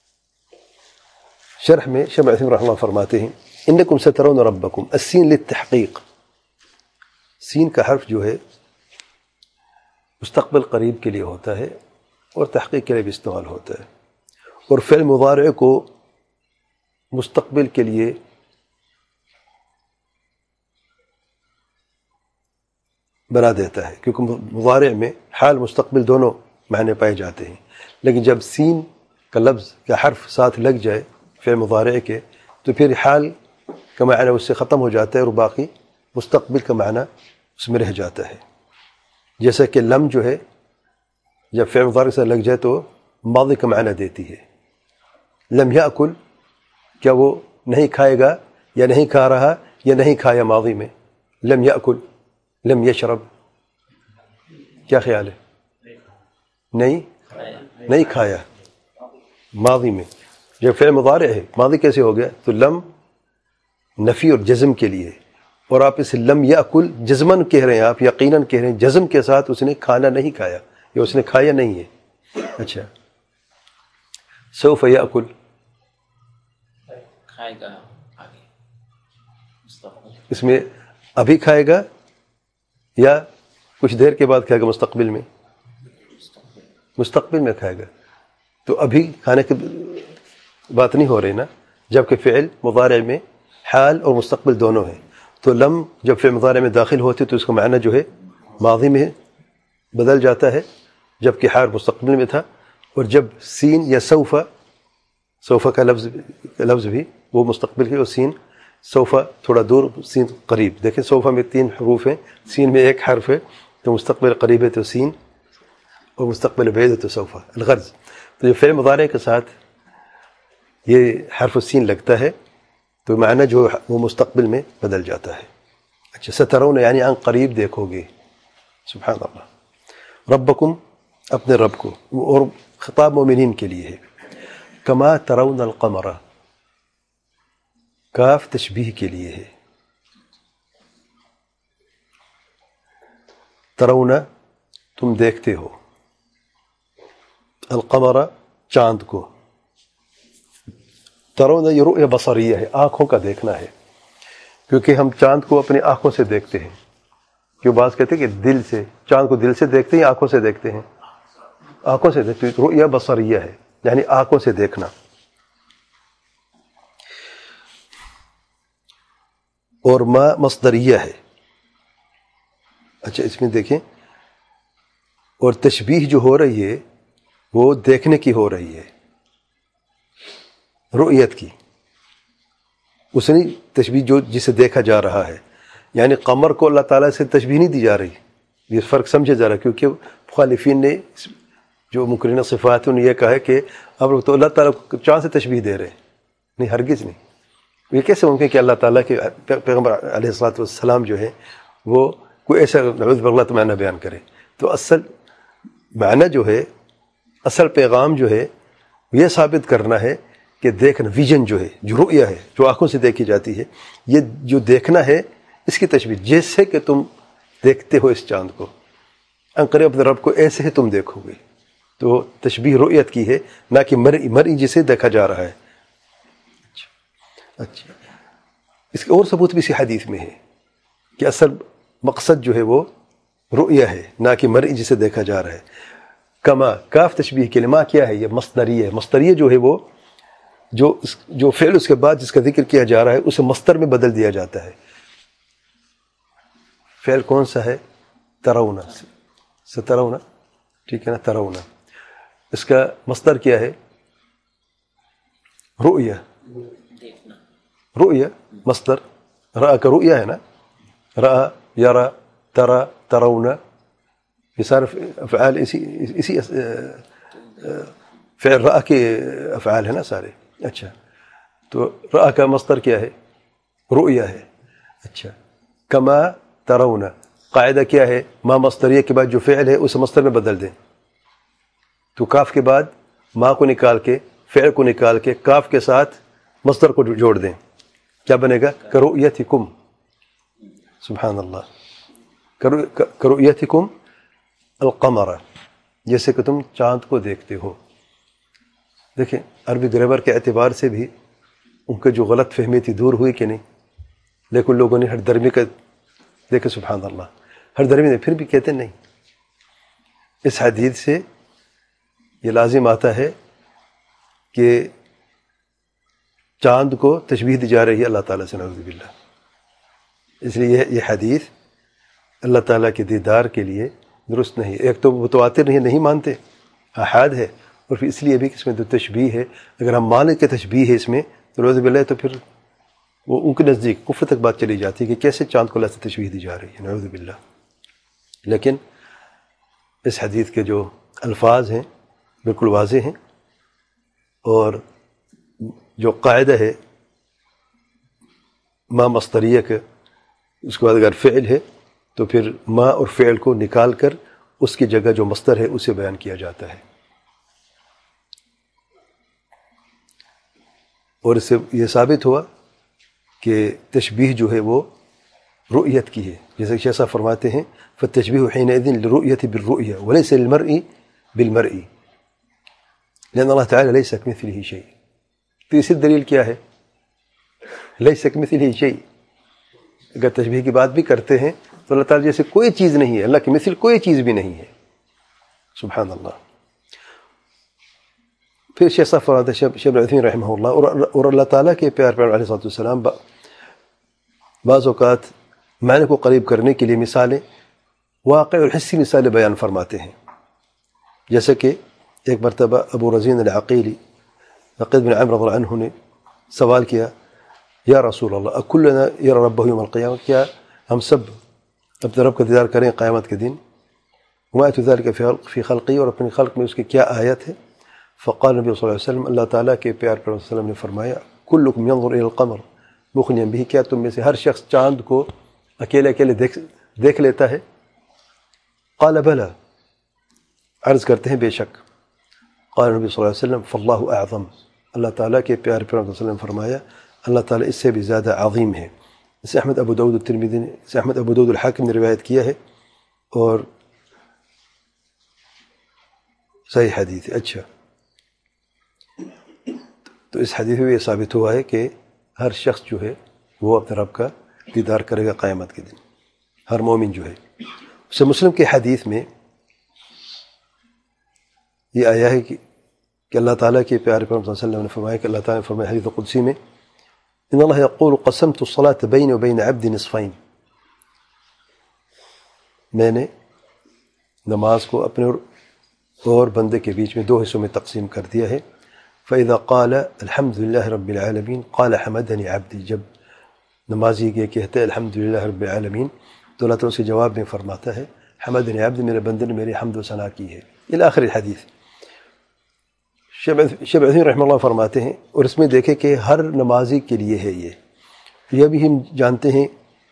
شرح میں شیخ عثیمین رحمہ اللہ فرماتے ہیں انکم سترون ربکم. السین للتحقیق. سین کا حرف جو ہے مستقبل قریب کے لیے ہوتا ہے اور تحقیق کے لیے بھی استعمال ہوتا ہے، اور فعل مضارع کو مستقبل کے لیے بنا دیتا ہے، کیونکہ مضارع میں حال مستقبل دونوں معنی پائے جاتے ہیں. لیکن جب سین کا لفظ یا حرف ساتھ لگ جائے فعل مضارع کے تو پھر حال کا معنی اس سے ختم ہو جاتا ہے اور باقی مستقبل کا معنی اس میں رہ جاتا ہے. جیسا کہ لم جو ہے جب فعل مضارع سے لگ جائے تو ماضی کا معنی دیتی ہے. لم یاکل، کیا وہ نہیں کھائے گا یا نہیں کھا رہا یا نہیں کھایا ماضی میں؟ لم یاکل. لم یشرب، کیا خیال ہے؟ نہیں کھایا ماضی میں. جب فعل مضارع ہے ماضی کیسے ہو گیا؟ تو لم نفی اور جزم کے لیے، اور آپ اس لم یاکل جزمن کہہ رہے ہیں، آپ یقیناً کہہ رہے ہیں جزم کے ساتھ اس نے کھانا نہیں کھایا یا اس نے کھایا نہیں ہے. اچھا سوف یاکل، کھائے گا آگے اس میں ابھی کھائے گا یا کچھ دیر کے بعد کھائے گا؟ مستقبل میں کھائے گا. تو ابھی کھانے کی بات نہیں ہو رہی نا، جبکہ فعل مضارع میں حال اور مستقبل دونوں ہیں. تو لم جب فعل مضارع میں داخل ہوتی تو اس کا معنی جو ہے ماضی میں بدل جاتا ہے جبکہ حال مستقبل میں تھا. اور جب سین یا سوفا کا لفظ بھی وہ مستقبل کی، اور سین سوفا تھوڑا دور، سین قریب. دیکھیں سوفا میں 3 حروف ہیں، سین میں 1 حرف ہے، تو مستقبل قریب ہے تو سین اور مستقبل بعید ہے تو سوفا. الغرض تو جو فعل مضارع کے ساتھ یہ حرف السین لگتا ہے تو معنی جو وہ مستقبل میں بدل جاتا ہے. اچھا سترون یعنی عن قریب دیکھو گے. سبحان اللہ. ربکم اپنے رب کو، اور خطاب مومنین کے لیے ہے. کما ترون القمر، کاف تشبیہ کے لیے ہے. ترون تم دیکھتے ہو، القمر چاند کو. ترون یہ رؤیہ بصریہ ہے، آنکھوں کا دیکھنا ہے، کیونکہ ہم چاند کو اپنی آنکھوں سے دیکھتے ہیں. کیوں بعض کہتے ہیں کہ دل سے، چاند کو دل سے دیکھتے ہیں، آنکھوں سے دیکھتے ہیں؟ آنکھوں سے دیکھتے ہیں. رؤیہ بصریہ ہے یعنی آنکھوں سے دیکھنا. اور ما مصدریہ ہے. اچھا اس میں دیکھیں، اور تشبیہ جو ہو رہی ہے وہ دیکھنے کی ہو رہی ہے، رؤیت کی. اس نے تشبیہ جو جسے دیکھا جا رہا ہے، یعنی قمر کو اللہ تعالیٰ سے تشبیہ نہیں دی جا رہی. یہ فرق سمجھا جا رہا ہے، کیونکہ مخالفین نے جو مقرنہ صفات نے یہ کہا ہے کہ اب تو اللہ تعالیٰ کو چاند سے تشبیہ دے رہے ہیں. نہیں، ہرگز نہیں. یہ کیسے ممکن کہ اللہ تعالیٰ کے پیغمبر علیہ الصلوۃ والسلام جو ہے وہ کوئی ایسا نعوذ باللہ تو معنی بیان کرے. تو اصل معنی جو ہے، اصل پیغام جو ہے یہ ثابت کرنا ہے کہ دیکھنا، ویژن جو ہے، جو رؤیا ہے، جو آنکھوں سے دیکھی جاتی ہے، یہ جو دیکھنا ہے اس کی تشبیہ، جیسے کہ تم دیکھتے ہو اس چاند کو، انقریب اپنے رب کو ایسے ہی تم دیکھو گے. تو تشبیہ رؤیت کی ہے، نہ کہ مرئی جسے دیکھا جا رہا ہے. اچھا اس کا اور ثبوت بھی اسی حدیث میں ہے کہ اصل مقصد جو ہے وہ رؤیا ہے، نہ کہ مرئی جسے دیکھا جا رہا ہے. کما کاف تشبیہ کے لیے، ما کیا ہے؟ یہ مصدریہ ہے. مصدریہ جو ہے وہ جو فعل اس کے بعد جس کا ذکر کیا جا رہا ہے اسے مصدر میں بدل دیا جاتا ہے. فعل کون سا ہے؟ ترونا، سترونا، ٹھیک ہے نا، ترونا. اس کا مصدر کیا ہے؟ رؤیا. دیکھنا. رؤیا مصدر، رأى کا رؤیا ہے نا، رأى، یرا، ترى، ترونا، یہ سارے افعال اسی فعل رأى کے افعال ہیں نا سارے. اچھا تو رأى کا مصدر کیا ہے؟ رؤیا ہے. اچھا کما ترونا، قاعدہ کیا ہے؟ ما مصدریہ کے بعد جو فعل ہے اسے مصدر میں بدل دیں. تو کاف کے بعد ما کو نکال کے، فعل کو نکال کے کاف کے ساتھ مصدر کو جوڑ دیں. کیا بنے گا؟ کرؤیتکم. سبحان اللہ. کرؤیتکم القمر، جیسے کہ تم چاند کو دیکھتے ہو. دیکھیں عربی گرامر کے اعتبار سے بھی ان کے جو غلط فہمی تھی دور ہوئی کہ نہیں؟ لیکن لوگوں نے ہر درمی کا دیکھے، سبحان اللہ، ہر درمی نے پھر بھی کہتے نہیں. اس حدیث سے یہ لازم آتا ہے کہ چاند کو تشبیہ دی جا رہی ہے اللہ تعالیٰ سے، نعوذ باللہ. اس لیے یہ حدیث اللہ تعالیٰ کے دیدار کے لیے درست نہیں. ایک تو متواتر نہیں مانتے، احاد ہے، اور پھر اس لیے بھی کہ اس میں جو تشبیہ ہے، اگر ہم مانیں کہ تشبیہ ہے اس میں تو نعوذ باللہ، تو پھر وہ ان کے نزدیک کفر تک بات چلی جاتی ہے کہ کیسے چاند کو اللہ سے تشبیہ دی جا رہی ہے، نعوذ باللہ. لیکن اس حدیث کے جو الفاظ ہیں بالکل واضح ہیں، اور جو قاعدہ ہے ما مصدریہ کا، اس کے بعد اگر فعل ہے تو پھر ما اور فعل کو نکال کر اس کی جگہ جو مصدر ہے اسے بیان کیا جاتا ہے. اور اس سے یہ ثابت ہوا کہ تشبیہ جو ہے وہ رؤیت کی ہے، جیسے کہ شیخ صاحب فرماتے ہیں فالتشبیہ حینئذ للرؤیة بالرؤیہ وليس للمرء بالمرء لأن اللہ تعالی لیس کمثلہ شیء. تیسری دلیل کیا ہے؟ لیس کمثلہ شیء. اگر تشبیہ کی بات بھی کرتے ہیں تو اللہ تعالی جیسے کوئی چیز نہیں ہے، اللہ کی مثل کوئی چیز بھی نہیں ہے. سبحان اللہ. پھر شیخ صاحب فرماتے ہیں، شیخ ابن عثیمین رحمہ اللہ، اور اللہ تعالیٰ کے پیار علیہ الصلوۃ والسلام بعض اوقات معنی کو قریب کرنے کے لیے مثالیں، واقع اور حسی مثالیں بیان فرماتے ہیں. جیسے کہ ایک مرتبہ ابو رزین العقیلی عقیل بن عمرو رضی اللہ عنہ نے سوال کیا، یا رسول اللہ اکلنا یرى ربہ یوم القیامہ، کیا ہم سب اپنے رب کا دیدار کریں قیامت کے دن؟ وما آیت ذلک فی خلقی، اور اپنی خلق میں اس کی کیا آیت ہے؟ فقال نبی صلی اللہ علیہ وسلم، اللہ تعالیٰ کے پیار پر وسلم نے فرمایا، کلکم ینظر الی القمر مخنیا بہ، کیا تم میں سے ہر شخص چاند کو اکیلے اکیلے دیکھ لیتا ہے؟ قال بلا، عرض کرتے ہیں بے شک. قال نبی صلی اللہ علیہ وسلم فاللہ اعظم، اللہ تعالیٰ کے پیار پر وسلم نے فرمایا اللہ تعالیٰ اس سے بھی زیادہ عظیم ہے. اسے احمد ابو داؤد الترمذی نے، اسے احمد ابو داؤد الحاکم نے روایت کیا ہے، اور صحیح حدیث ہے. اچھا تو اس حدیث میں یہ ثابت ہوا ہے کہ ہر شخص جو ہے وہ اپنے رب کا دیدار کرے گا قیامت کے دن، ہر مومن جو ہے. اسے مسلم کے حدیث میں یہ آیا ہے کہ اللہ تعالیٰ کے پیارے پیغمبر صلی اللہ علیہ وسلم نے فرمایا کہ اللہ تعالیٰ نے فرمایا حدیث قدسی میں، ان اللہ یقول قسمت الصلاة بینی وبین عبدی نصفین، میں نے نماز کو اپنے اور بندے کے بیچ میں 2 حصوں میں تقسیم کر دیا ہے. فَإِذَا قَالَ الْحَمْدُ لِلَّهِ رَبِّ الْعَالَمِينَ قَالَ حَمَدَنِي عَبْدِي، جب نمازی یہ کہتے ہیں الحمد للہ رب العالمین تو اللہ تعالیٰ اس کے جواب میں فرماتا ہے حمدنی عبدی، میرے بندے نے میری حمد و ثنا کی ہے، الی آخر الحدیث. شیخ عثیمین رحمہ اللہ فرماتے ہیں، اور اس میں دیکھیں کہ ہر نمازی کے لیے ہے یہ بھی ہم جانتے ہیں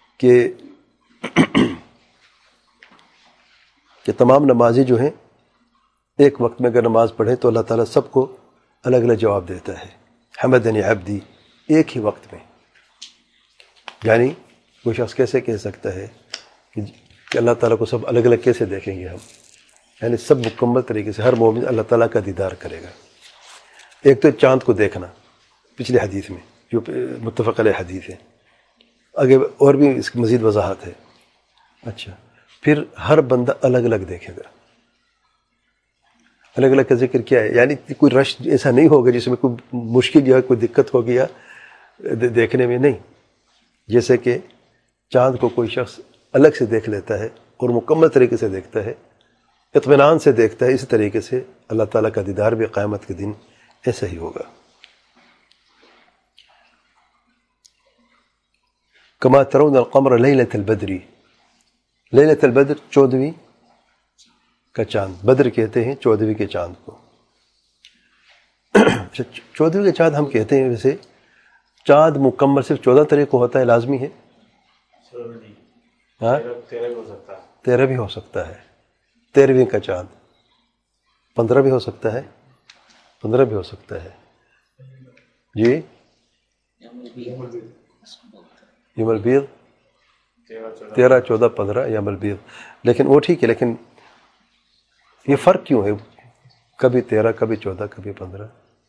کہ تمام نمازی جو ہیں ایک وقت میں اگر نماز پڑھیں تو اللہ تعالیٰ سب کو الگ الگ جواب دیتا ہے. حمدنی عبدی ایک ہی وقت میں، یعنی وہ شخص کیسے کہہ سکتا ہے کہ اللہ تعالیٰ کو سب الگ الگ کیسے دیکھیں گے ہم، یعنی سب مکمل طریقے سے ہر مومن اللہ تعالیٰ کا دیدار کرے گا. ایک تو چاند کو دیکھنا پچھلے حدیث میں جو متفق علیہ حدیث ہے، آگے اور بھی اس کی مزید وضاحت ہے. اچھا، پھر ہر بندہ الگ الگ دیکھے گا. الگ الگ کا ذکر کیا ہے؟ یعنی کوئی رش ایسا نہیں ہوگا جس میں کوئی مشکل یا کوئی دقت ہوگی یا دیکھنے میں نہیں. جیسے کہ چاند کو کوئی شخص الگ سے دیکھ لیتا ہے اور مکمل طریقے سے دیکھتا ہے، اطمینان سے دیکھتا ہے، اسی طریقے سے اللہ تعالیٰ کا دیدار بھی قیامت کے دن ایسا ہی ہوگا. کما ترون القمر لیلۃ البدر، لیلۃ البدر 14ویں کا چاند، بدر کہتے ہیں 14ویں کے چاند کو. 14ویں کے چاند ہم کہتے ہیں، ویسے چاند مکمل صرف 14 طریقہ ہوتا ہے، لازمی ہے؟ ہاں 13 بھی ہو سکتا ہے. 13ویں کا چاند 15 بھی ہو سکتا ہے، 15 بھی ہو سکتا ہے. جی یوم البیض 13 14 15 یوم البیض، لیکن وہ ٹھیک ہے، لیکن یہ فرق کیوں ہے؟ کبھی 13 کبھی 14 کبھی 15.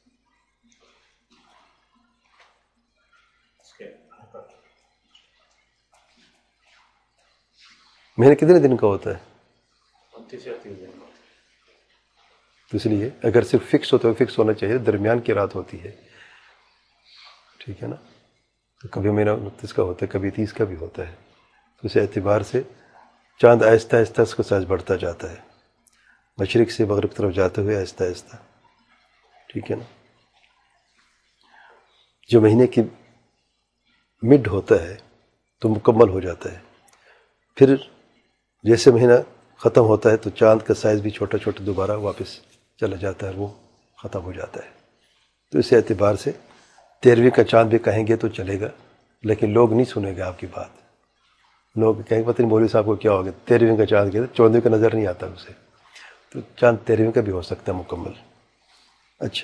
مہینے کتنے دن کا ہوتا ہے؟ 29 دن. تو اس لیے اگر صرف فکس ہو تو فکس ہونا چاہیے، درمیان کی رات ہوتی ہے، ٹھیک ہے نا؟ تو کبھی مہینہ 29 کا ہوتا ہے، کبھی 30 کا بھی ہوتا ہے. تو اس اعتبار سے چاند آہستہ آہستہ اس کا سائز بڑھتا جاتا ہے، مشرق سے مغرب طرف جاتے ہوئے آہستہ آہستہ، ٹھیک ہے نا؟ جو مہینے کی مڈ ہوتا ہے تو مکمل ہو جاتا ہے، پھر جیسے مہینہ ختم ہوتا ہے تو چاند کا سائز بھی چھوٹا چھوٹا دوبارہ واپس چلا جاتا ہے، وہ ختم ہو جاتا ہے. تو اس اعتبار سے 13ویں کا چاند بھی کہیں گے تو چلے گا، لیکن لوگ نہیں سنیں گے آپ کی بات. لوگ کہیں گے پتہ نہیں مولوی صاحب کو کیا ہو گیا، 13ویں کا چاند کہتے 14ویں کا نظر نہیں آتا اسے. تو چاند 13ویں کا بھی ہو سکتا ہے مکمل. اچھا،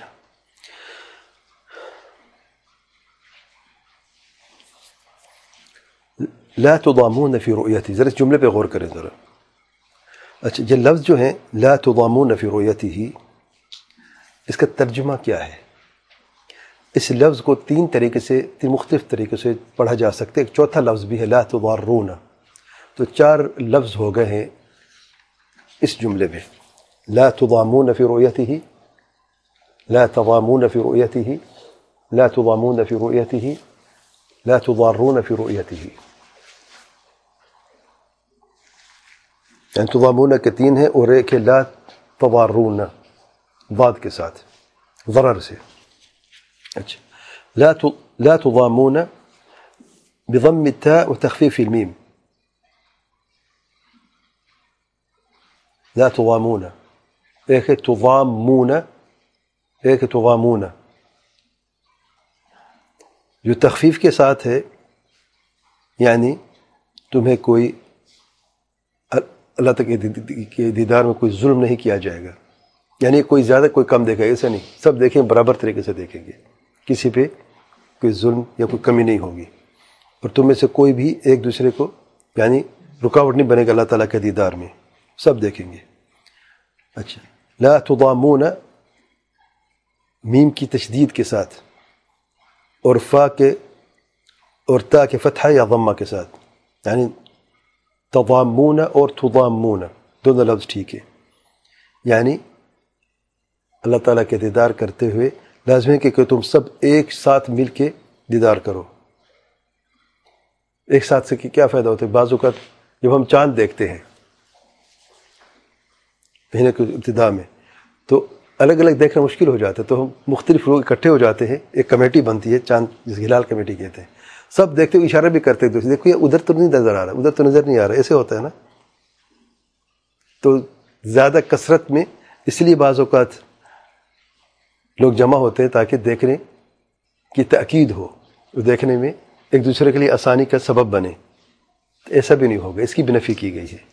لا تضامون فی رؤیتی، ذرا اس جملے پہ غور کریں ذرا. اچھا، یہ لفظ جو ہیں لا تضامون فی رؤیتہ، اس کا ترجمہ کیا ہے؟ اس لفظ کو 3 مختلف طریقے سے پڑھا جا سکتا ہے. ایک چوتھا لفظ بھی ہے لا تضارون، تو 4 لفظ ہو گئے ہیں اس جملے میں. لا تضامون فی رؤیتہ، لا تضامون فی رؤیتہ، لا تضامون فی رؤیتہ، لا تضارون فی رؤیتہ. یعنی تضامون کے 3 ہیں، اور ایک ہے لا تضارون ضاد کے ساتھ، ضرر سے. اچھا، لا تضامون بضم التاء وتخفيف الميم، لا تضامون. ایک ہے تضامون، ایک ہے تضامون. جو تخفیف کے ساتھ ہے یعنی تمہیں کوئی اللہ تک کے دیدار میں کوئی ظلم نہیں کیا جائے گا، یعنی کوئی زیادہ کوئی کم دیکھے گا، ایسا نہیں، سب دیکھیں برابر طریقے سے دیکھیں گے، کسی پہ کوئی ظلم یا کوئی کمی نہیں ہوگی. اور تم میں سے کوئی بھی ایک دوسرے کو یعنی رکاوٹ نہیں بنے گا اللہ تعالیٰ کے دیدار میں، سب دیکھیں گے. اچھا، لا تضامون میم کی تشدید کے ساتھ اور فا کے اور تا کے فتحہ یا ضمہ کے ساتھ، یعنی تضامون اور تضامون دونوں لفظ ٹھیک ہے. یعنی اللہ تعالیٰ کے دیدار کرتے ہوئے لازم ہے کہ تم سب ایک ساتھ مل کے دیدار کرو، ایک ساتھ سے کیا فائدہ ہوتا ہے؟ بعض اوقات جب ہم چاند دیکھتے ہیں مہینے کی ابتدا میں تو الگ الگ دیکھنا مشکل ہو جاتا ہے، تو ہم مختلف لوگ اکٹھے ہو جاتے ہیں، ایک کمیٹی بنتی ہے چاند، جس ہلال کمیٹی کہتے ہیں، سب دیکھتے ہوئے اشارہ بھی کرتے ہیں دوسرے، دیکھو یہ ادھر تو نہیں نظر آ رہا، ادھر تو نظر نہیں آ رہا، ایسے ہوتا ہے نا. تو زیادہ کثرت میں اس لیے بعض اوقات لوگ جمع ہوتے ہیں تاکہ دیکھنے کی تاکید ہو، دیکھنے میں ایک دوسرے کے لیے آسانی کا سبب بنے. ایسا بھی نہیں ہوگا، اس کی بھی نفی کی گئی ہے.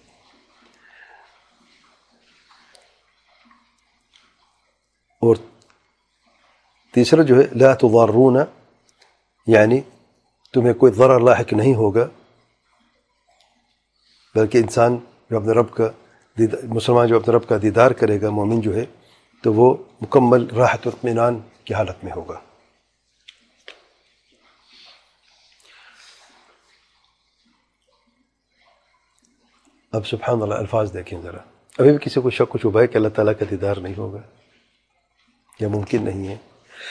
اور تیسرا جو ہے لا تضارون، یعنی تمہیں کوئی ضرر لاحق نہیں ہوگا، بلکہ انسان جو اپنے رب کا مسلمان جو اپنے رب کا دیدار کرے گا، مومن جو ہے، تو وہ مکمل راحت و اطمینان کی حالت میں ہوگا. اب سبحان اللہ الفاظ دیکھیں ذرا. ابھی بھی کسی کو شک و شبہ ہے کہ اللہ تعالیٰ کا دیدار نہیں ہوگا، یا ممکن نہیں ہے.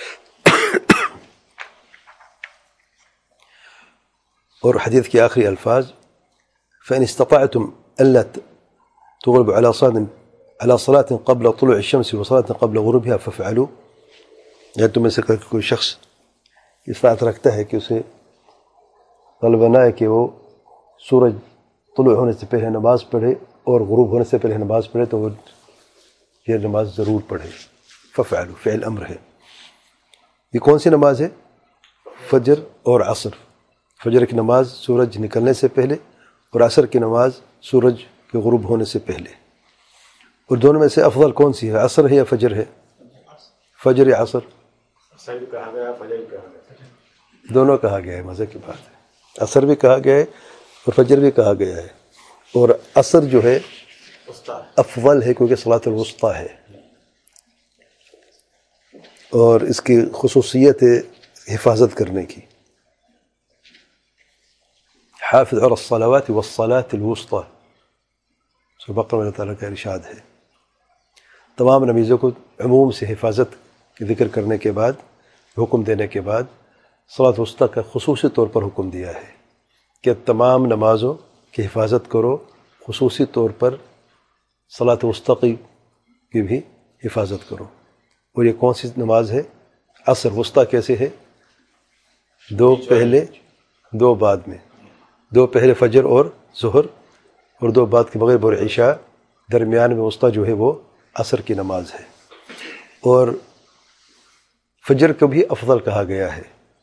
اور حدیث کے آخری الفاظ فَإِنِ اسْتَطَعْتُمْ أَلَّا تُغْلِبُوا عَلَى صَلَاةٍ قَبْلَ طُلُوعِ الشَّمْسِ وَصَلَاةٍ قَبْلَ غُرُوبِهَا فَافْعَلُوا. یا تم میں سے کوئی شخص استطاعت رکھتا ہے کہ اسے غلبہ نہ ہے کہ وہ سورج طلوع ہونے سے پہلے نماز پڑھے اور غروب ہونے سے پہلے نماز پڑھے، تو وہ یہ نماز ضرور پڑھے. فَافْعَلُوا فعل امر ہے. یہ کون سی نماز ہے؟ فجر اور عصر. فجر کی نماز سورج نکلنے سے پہلے، اور عصر کی نماز سورج کے غروب ہونے سے پہلے. اور دونوں میں سے افضل کون سی ہے؟ عصر ہے یا فجر ہے؟ فجر یا عصر؟ عصر بھی کہا گیا، فجر بھی کہا گیا. دونوں کہا گیا ہے، مزے کی بات ہے. عصر بھی کہا گیا ہے اور فجر بھی کہا گیا ہے. اور عصر جو ہے افضل ہے کیونکہ صلاۃ الوسطیٰ ہے، اور اس کی خصوصیت ہے حفاظت کرنے کی. حافظ علی الصلوات والصلاة الوسطى، سورہ بقرہ میں اللہ تعالیٰ کا ارشاد ہے. تمام نمازوں کو عموم سے حفاظت کی ذکر کرنے کے بعد، حکم دینے کے بعد، صلاۃ الوسطیٰ کا خصوصی طور پر حکم دیا ہے کہ تمام نمازوں کی حفاظت کرو، خصوصی طور پر صلاۃ الوسطیٰ کی بھی حفاظت کرو. اور یہ کون سی نماز ہے؟ عصر. وسطیٰ کیسے ہے؟ دو پہلے دو بعد میں، دو پہلے فجر اور ظہر، اور دو بعد کے مغرب اور عشاء، درمیان میں وسطیٰ جو ہے وہ عصر کی نماز ہے. اور فجر کو بھی افضل کہا گیا ہے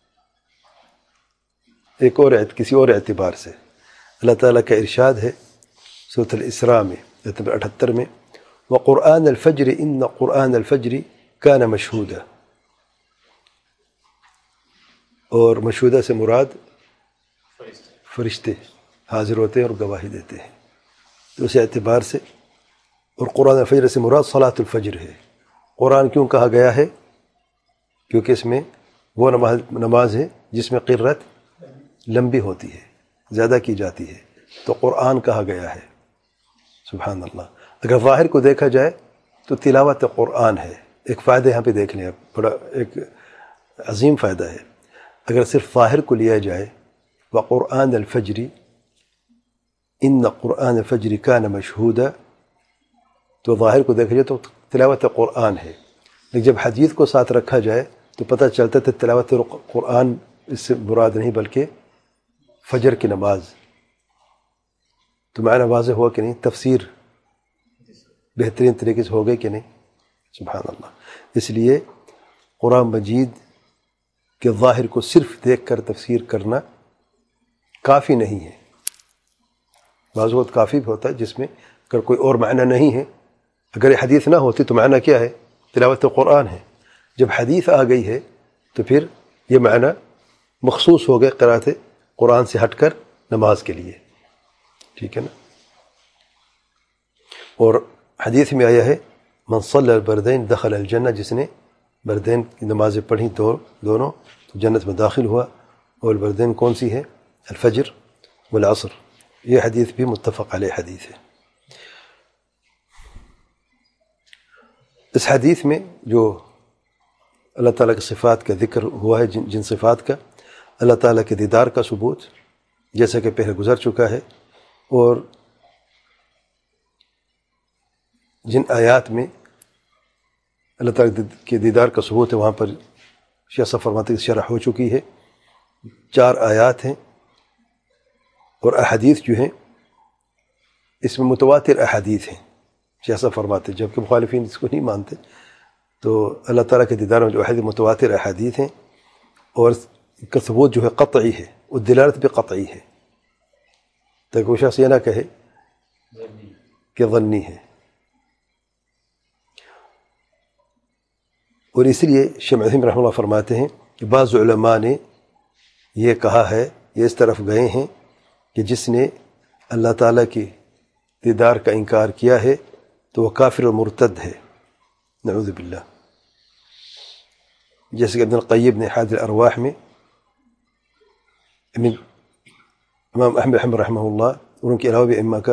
ایک اور کسی اور اعتبار سے. اللہ تعالیٰ کا ارشاد ہے سورۃ الاسراء میں 78 میں وَقُرْآنَ الْفَجْرِ إِنَّ قُرْآنَ الْفَجْرِ كَانَ مَشْهُودًا. اور مشہودہ سے مراد فرشتے حاضر ہوتے ہیں اور گواہی دیتے ہیں. تو اس اعتبار سے، اور قرآن الفجر سے مراد صلاۃ الفجر ہے. قرآن کیوں کہا گیا ہے؟ کیونکہ اس میں وہ نماز ہے جس میں قرت لمبی ہوتی ہے، زیادہ کی جاتی ہے، تو قرآن کہا گیا ہے. سبحان اللہ. اگر ظاہر کو دیکھا جائے تو تلاوت قرآن ہے. ایک فائدہ یہاں پہ دیکھ لیں، بڑا ایک عظیم فائدہ ہے. اگر صرف ظاہر کو لیا جائے وقرآن الفجر ان قرآن الفجر کان مشہودا، تو ظاہر کو دیکھا جائے تو تلاوت قرآن ہے. لیکن جب حدیث کو ساتھ رکھا جائے تو پتہ چلتا ہے تلاوت قرآن اس سے مراد نہیں بلکہ فجر کی نماز. تو معنی واضح ہوا کہ نہیں؟ تفسیر بہترین طریقے سے ہو گئی کہ نہیں؟ سبحان اللہ. اس لیے قرآن مجید کے ظاہر کو صرف دیکھ کر تفسیر کرنا کافی نہیں ہے. بعض وقت کافی بھی ہوتا ہے جس میں اگر کوئی اور معنی نہیں ہے. اگر یہ حدیث نہ ہوتی تو معنی کیا ہے؟ تلاوت قرآن ہے. جب حدیث آ گئی ہے تو پھر یہ معنی مخصوص ہو گئے قرأت قرآن سے ہٹ کر نماز کے لیے. ٹھیک ہے نا؟ اور حدیث میں آیا ہے من صلی البردین دخل الجنہ، جس نے بردین کی نمازیں پڑھی دونوں تو جنت میں داخل ہوا. اور البردین کون سی ہے؟ الفجر والعصر. یہ حدیث بھی متفق علیہ حدیث ہے. اس حدیث میں جو اللہ تعالیٰ کی صفات کا ذکر ہوا ہے، جن صفات کا، اللہ تعالیٰ کے دیدار کا ثبوت، جیسا کہ پہلے گزر چکا ہے، اور جن آیات میں اللہ تعالیٰ کے دیدار کا ثبوت ہے وہاں پر شیخ صاحب فرماتے ہیں شرح ہو چکی ہے، 4 آیات ہیں، اور احادیث جو ہیں اس میں متواتر احادیث ہیں شیخ صاحب فرماتے ہیں، جبکہ مخالفین اس کو نہیں مانتے۔ تو اللہ تعالیٰ کے دیدار میں جو احادیث متواتر احادیث ہیں، اور اس کا ثبوت جو ہے قطعی ہے، اور دلالت بھی قطعی ہے، تاکہ وہ شخص یہ نہ کہے کہ ظنی ہے۔ اور اس لیے شیخ عثیمین رحمہ اللہ فرماتے ہیں کہ بعض علماء نے یہ کہا ہے، یہ اس طرف گئے ہیں کہ جس نے اللہ تعالیٰ کے دیدار کا انکار کیا ہے تو وہ کافر و مرتد ہے، نعوذ باللہ۔ جیسے کہ ابن القیم نے حاد الارواح میں، امام احمد رحمہ اللہ اور ان کے علاوہ بھی ائمہ کا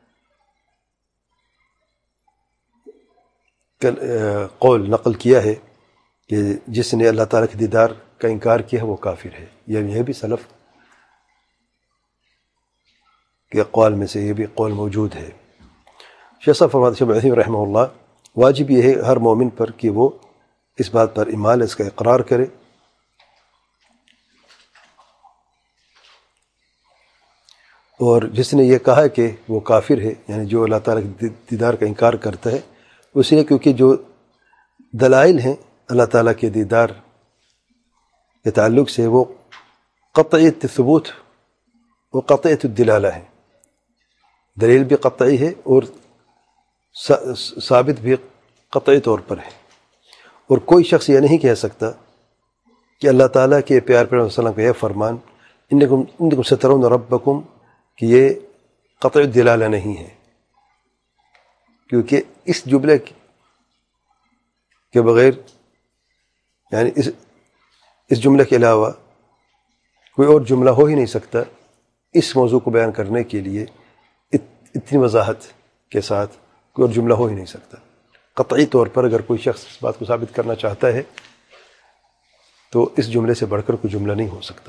قول نقل کیا ہے کہ جس نے اللہ تعالیٰ کے دیدار کا انکار کیا ہے وہ کافر ہے، یعنی یہ بھی سلف کے اقوال میں سے یہ بھی قول موجود ہے۔ شیخ صاحب فرماتے ہیں شیخ رحمہ اللہ، واجب یہ ہے ہر مومن پر کہ وہ اس بات پر ایمان، اس کا اقرار کرے، اور جس نے یہ کہا کہ وہ کافر ہے، یعنی جو اللہ تعالیٰ کے دیدار کا انکار کرتا ہے، اس لیے کیونکہ جو دلائل ہیں اللہ تعالیٰ کے دیدار کے تعلق سے وہ قطعیت ثبوت و قطعیت الدلالہ ہے، دلیل بھی قطعی ہے اور ثابت بھی قطعی طور پر ہے۔ اور کوئی شخص یہ نہیں کہہ سکتا کہ اللہ تعالیٰ کے پیار پیغمبر صلی اللہ علیہ وسلم کا یہ فرمان انکم سترون ربکم کہ یہ قطعی الدلالہ نہیں ہے، کیونکہ اس جملے کے بغیر، یعنی اس جملے کے علاوہ کوئی اور جملہ ہو ہی نہیں سکتا اس موضوع کو بیان کرنے کے لیے، اتنی وضاحت کے ساتھ کوئی اور جملہ ہو ہی نہیں سکتا۔ قطعی طور پر اگر کوئی شخص اس بات کو ثابت کرنا چاہتا ہے تو اس جملے سے بڑھ کر کوئی جملہ نہیں ہو سکتا،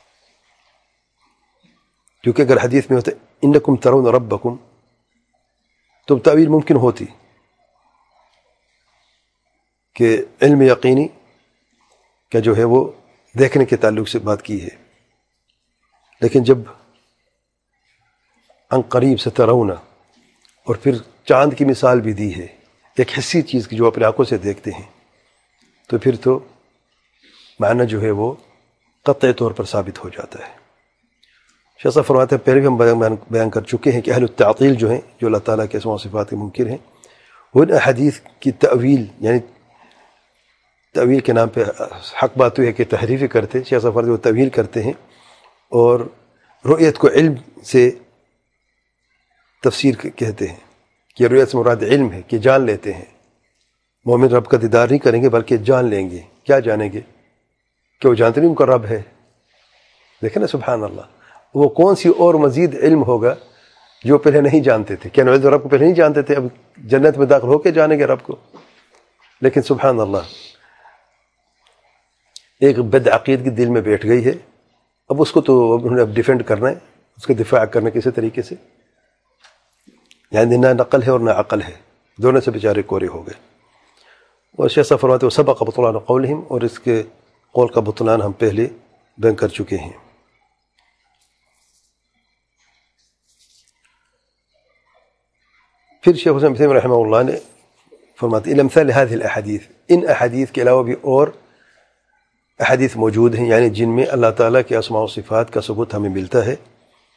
کیونکہ اگر حدیث میں ہوتا انکم ترون ربکم تو تعویل ممکن ہوتی کہ علم یقینی کا جو ہے وہ دیکھنے کے تعلق سے بات کی ہے، لیکن جب عن قریب سترون اور پھر چاند کی مثال بھی دی ہے، ایک حسی چیز کی جو اپنے آنکھوں سے دیکھتے ہیں، تو پھر تو معنی جو ہے وہ قطعی طور پر ثابت ہو جاتا ہے۔ شیخ صاحب فرماتے ہیں پہلے بھی ہم بیان کر چکے ہیں کہ اہل التعطیل جو ہیں، جو اللہ تعالیٰ کے اسماء و صفات کے منکر ہیں، وہ ان احادیث کی تعویل، یعنی تعویل کے نام پہ حق بات ہے کہ تحریف کرتے، شیخ صاحب فرماتے ہیں وہ تعویل کرتے ہیں، اور رؤیت کو علم سے تفسیر کہتے ہیں کہ رؤیت سے مراد علم ہے، کہ جان لیتے ہیں۔ مومن رب کا دیدار نہیں کریں گے بلکہ جان لیں گے۔ کیا جانیں گے؟ کہ وہ جانتے نہیں ان کا رب ہے۔ دیکھیں نا سبحان اللہ، وہ کون سی اور مزید علم ہوگا جو پہلے نہیں جانتے تھے؟ کیا نوید رب کو پہلے نہیں جانتے تھے؟ اب جنت میں داخل ہو کے جانیں گے رب کو؟ لیکن سبحان اللہ، ایک بد عقیدگی دل میں بیٹھ گئی ہے، اب اس کو تو انہوں نے اب ڈیفینڈ کرنا ہے، اس کا دفاع کرنا کسی طریقے سے، یعنی نہ نقل ہے اور نہ عقل ہے، دونوں سے بیچارے کورے ہو گئے۔ اور شیخ صاحب فرماتے ہیں سبق بطلان قولہم، اور اس کے قول کا بطلان ہم پہلے بیان کر چکے ہیں۔ پھر شیخ حسین بن رحمہ اللہ نے فرماتے ہیں الامثال هذه الاحادیث، ان احادیث کے علاوہ بھی اور احادیث موجود ہیں، یعنی جن میں اللہ تعالیٰ کے اسماء و صفات کا ثبوت ہمیں ملتا ہے،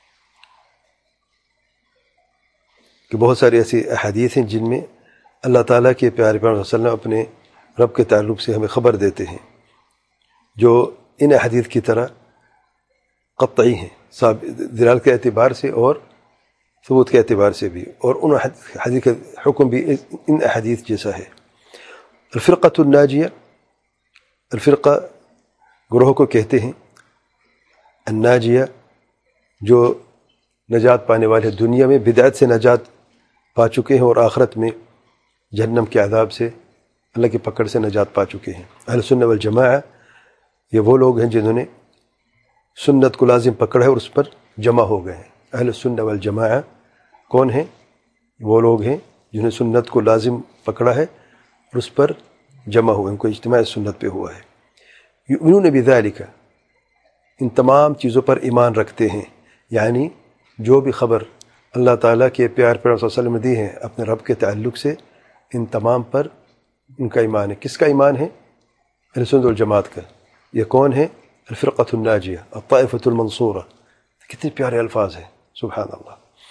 کہ بہت ساری ایسی احادیث ہیں جن میں اللہ تعالیٰ کے پیارے پیغمبر صلی اللہ علیہ وسلم اپنے رب کے تعلق سے ہمیں خبر دیتے ہیں، جو ان احادیث کی طرح قطعی ہیں، دلالت کے اعتبار سے اور ثبوت کے اعتبار سے بھی، اور ان حدیث کا حکم بھی ان احادیث جیسا ہے۔ الفرقۃ الناجیہ، الفرقہ گروہ کو کہتے ہیں، الناجیہ جو نجات پانے والے، دنیا میں بدعت سے نجات پا چکے ہیں اور آخرت میں جہنم کے عذاب سے، اللہ کی پکڑ سے نجات پا چکے ہیں۔ اہل سنت والجماعہ یہ وہ لوگ ہیں جنہوں نے سنت کو لازم پکڑا ہے اور اس پر جمع ہو گئے ہیں۔ اہل سنت والجماعہ کون ہیں؟ وہ لوگ ہیں جنہوں نے سنت کو لازم پکڑا ہے اور اس پر جمع ہوئے، ان کو اجتماع سنت پہ ہوا ہے۔ یؤمنون بذالک، ان تمام چیزوں پر ایمان رکھتے ہیں، یعنی جو بھی خبر اللہ تعالیٰ کے پیار پیغمبر صلی اللہ علیہ وسلم نے دی ہے اپنے رب کے تعلق سے، ان تمام پر ان کا ایمان ہے۔ کس کا ایمان ہے؟ اہل سنت والجماعت کا۔ یہ کون ہے؟ الفرقۃ الناجیہ، الطائفۃ المنصورہ۔ کتنے پیارے الفاظ ہیں، سبحان اللہ۔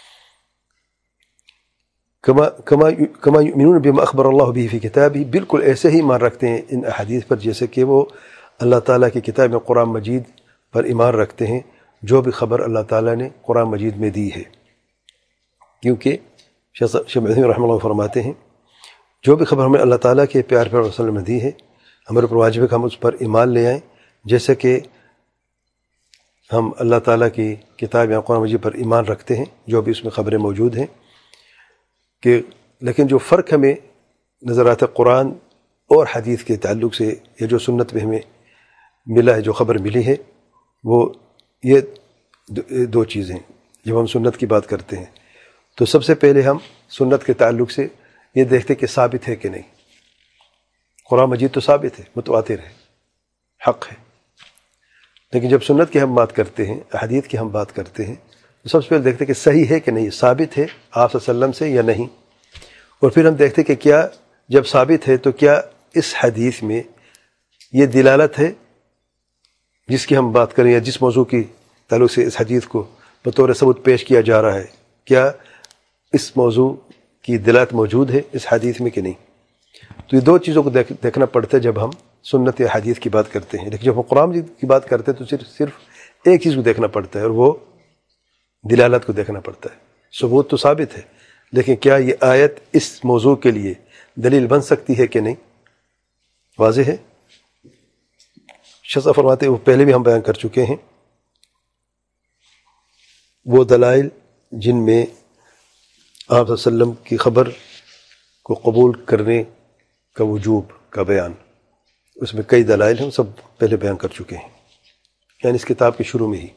کما یؤمنون بما اخبر اللہ به فی کتابہ، بالکل ایسے ہی ایمان رکھتے ہیں ان احادیث پر جیسے کہ وہ اللہ تعالیٰ کی کتاب میں قرآن مجید پر ایمان رکھتے ہیں، جو بھی خبر اللہ تعالیٰ نے قرآن مجید میں دی ہے۔ کیونکہ شیخ عثیمین رحمہ اللہ فرماتے ہیں جو بھی خبر ہمیں اللہ تعالیٰ کے پیار پیغمبر صلی اللہ علیہ وسلم نے دی ہے، ہمارے پر واجب ہے کہ ہم اس پر ایمان لے آئیں، جیسے کہ ہم اللہ تعالیٰ کی کتاب یا قرآن مجید پر ایمان رکھتے ہیں جو بھی اس میں خبریں موجود ہیں۔ کہ لیکن جو فرق ہمیں نظر آتا ہے قرآن اور حدیث کے تعلق سے، یا جو سنت میں ہمیں ملا ہے، جو خبر ملی ہے، وہ یہ دو چیزیں۔ جب ہم سنت کی بات کرتے ہیں تو سب سے پہلے ہم سنت کے تعلق سے یہ دیکھتے کہ ثابت ہے کہ نہیں۔ قرآن مجید تو ثابت ہے، متواتر ہے، حق ہے، لیکن جب سنت کی ہم بات کرتے ہیں، حدیث کی ہم بات کرتے ہیں، تو سب سے پہلے دیکھتے کہ صحیح ہے کہ نہیں، ثابت ہے آپ صلی اللہ علیہ وسلم سے یا نہیں۔ اور پھر ہم دیکھتے کہ کیا جب ثابت ہے تو کیا اس حدیث میں یہ دلالت ہے جس کی ہم بات کریں، یا جس موضوع کی تعلق سے اس حدیث کو بطور ثبوت پیش کیا جا رہا ہے، کیا اس موضوع کی دلالت موجود ہے اس حدیث میں کہ نہیں۔ تو یہ دو چیزوں کو دیکھنا پڑتا ہے جب ہم سنت یا حدیث کی بات کرتے ہیں۔ لیکن جب ہم قرآن کی بات کرتے ہیں تو صرف ایک چیز کو دیکھنا پڑتا ہے، اور وہ دلالت کو دیکھنا پڑتا ہے۔ ثبوت تو ثابت ہے، لیکن کیا یہ آیت اس موضوع کے لیے دلیل بن سکتی ہے کہ نہیں، واضح ہے۔ شیخ فرماتے ہیں وہ پہلے بھی ہم بیان کر چکے ہیں، وہ دلائل جن میں آپ صلی اللہ علیہ وسلم کی خبر کو قبول کرنے کا وجوب کا بیان، اس میں کئی دلائل ہیں، سب پہلے بیان کر چکے ہیں، یعنی اس کتاب کے شروع میں ہی۔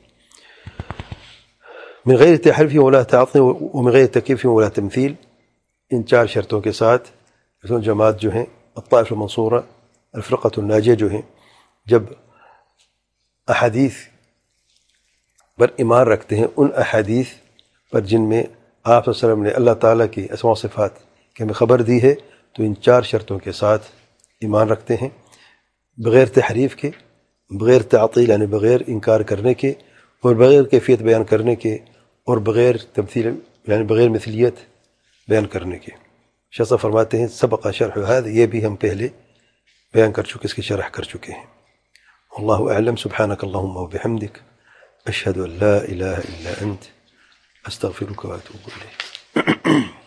من غیر تحریف ولا تعطیل ومن غیر تکییف ولا تمثیل، ان چار شرطوں کے ساتھ جماعت جو ہیں الطائفۃ المنصورہ، الفرقۃ الناجیہ جو ہیں، جب احادیث پر ایمان رکھتے ہیں، ان احادیث پر جن میں آپ صلی اللہ علیہ وسلم نے اللہ تعالیٰ کی اسماء و صفات کی ہمیں خبر دی ہے، تو ان چار شرطوں کے ساتھ ایمان رکھتے ہیں، بغیر تحریف کے، بغیر تعطیل یعنی بغیر انکار کرنے کے، اور بغیر کیفیت بیان کرنے کے، اور بغیر تمثیل یعنی بغیر مثلیت بیان کرنے کے۔ شیخ فرماتے ہیں سبق شرح هذا، یہ بھی ہم پہلے بیان کر چکے، اس کی شرح کر چکے ہیں۔ واللہ اعلم، سبحانک اللہم وبحمدک، اشہد ان لا الہ الا انت، استغفرک واتوب الیک۔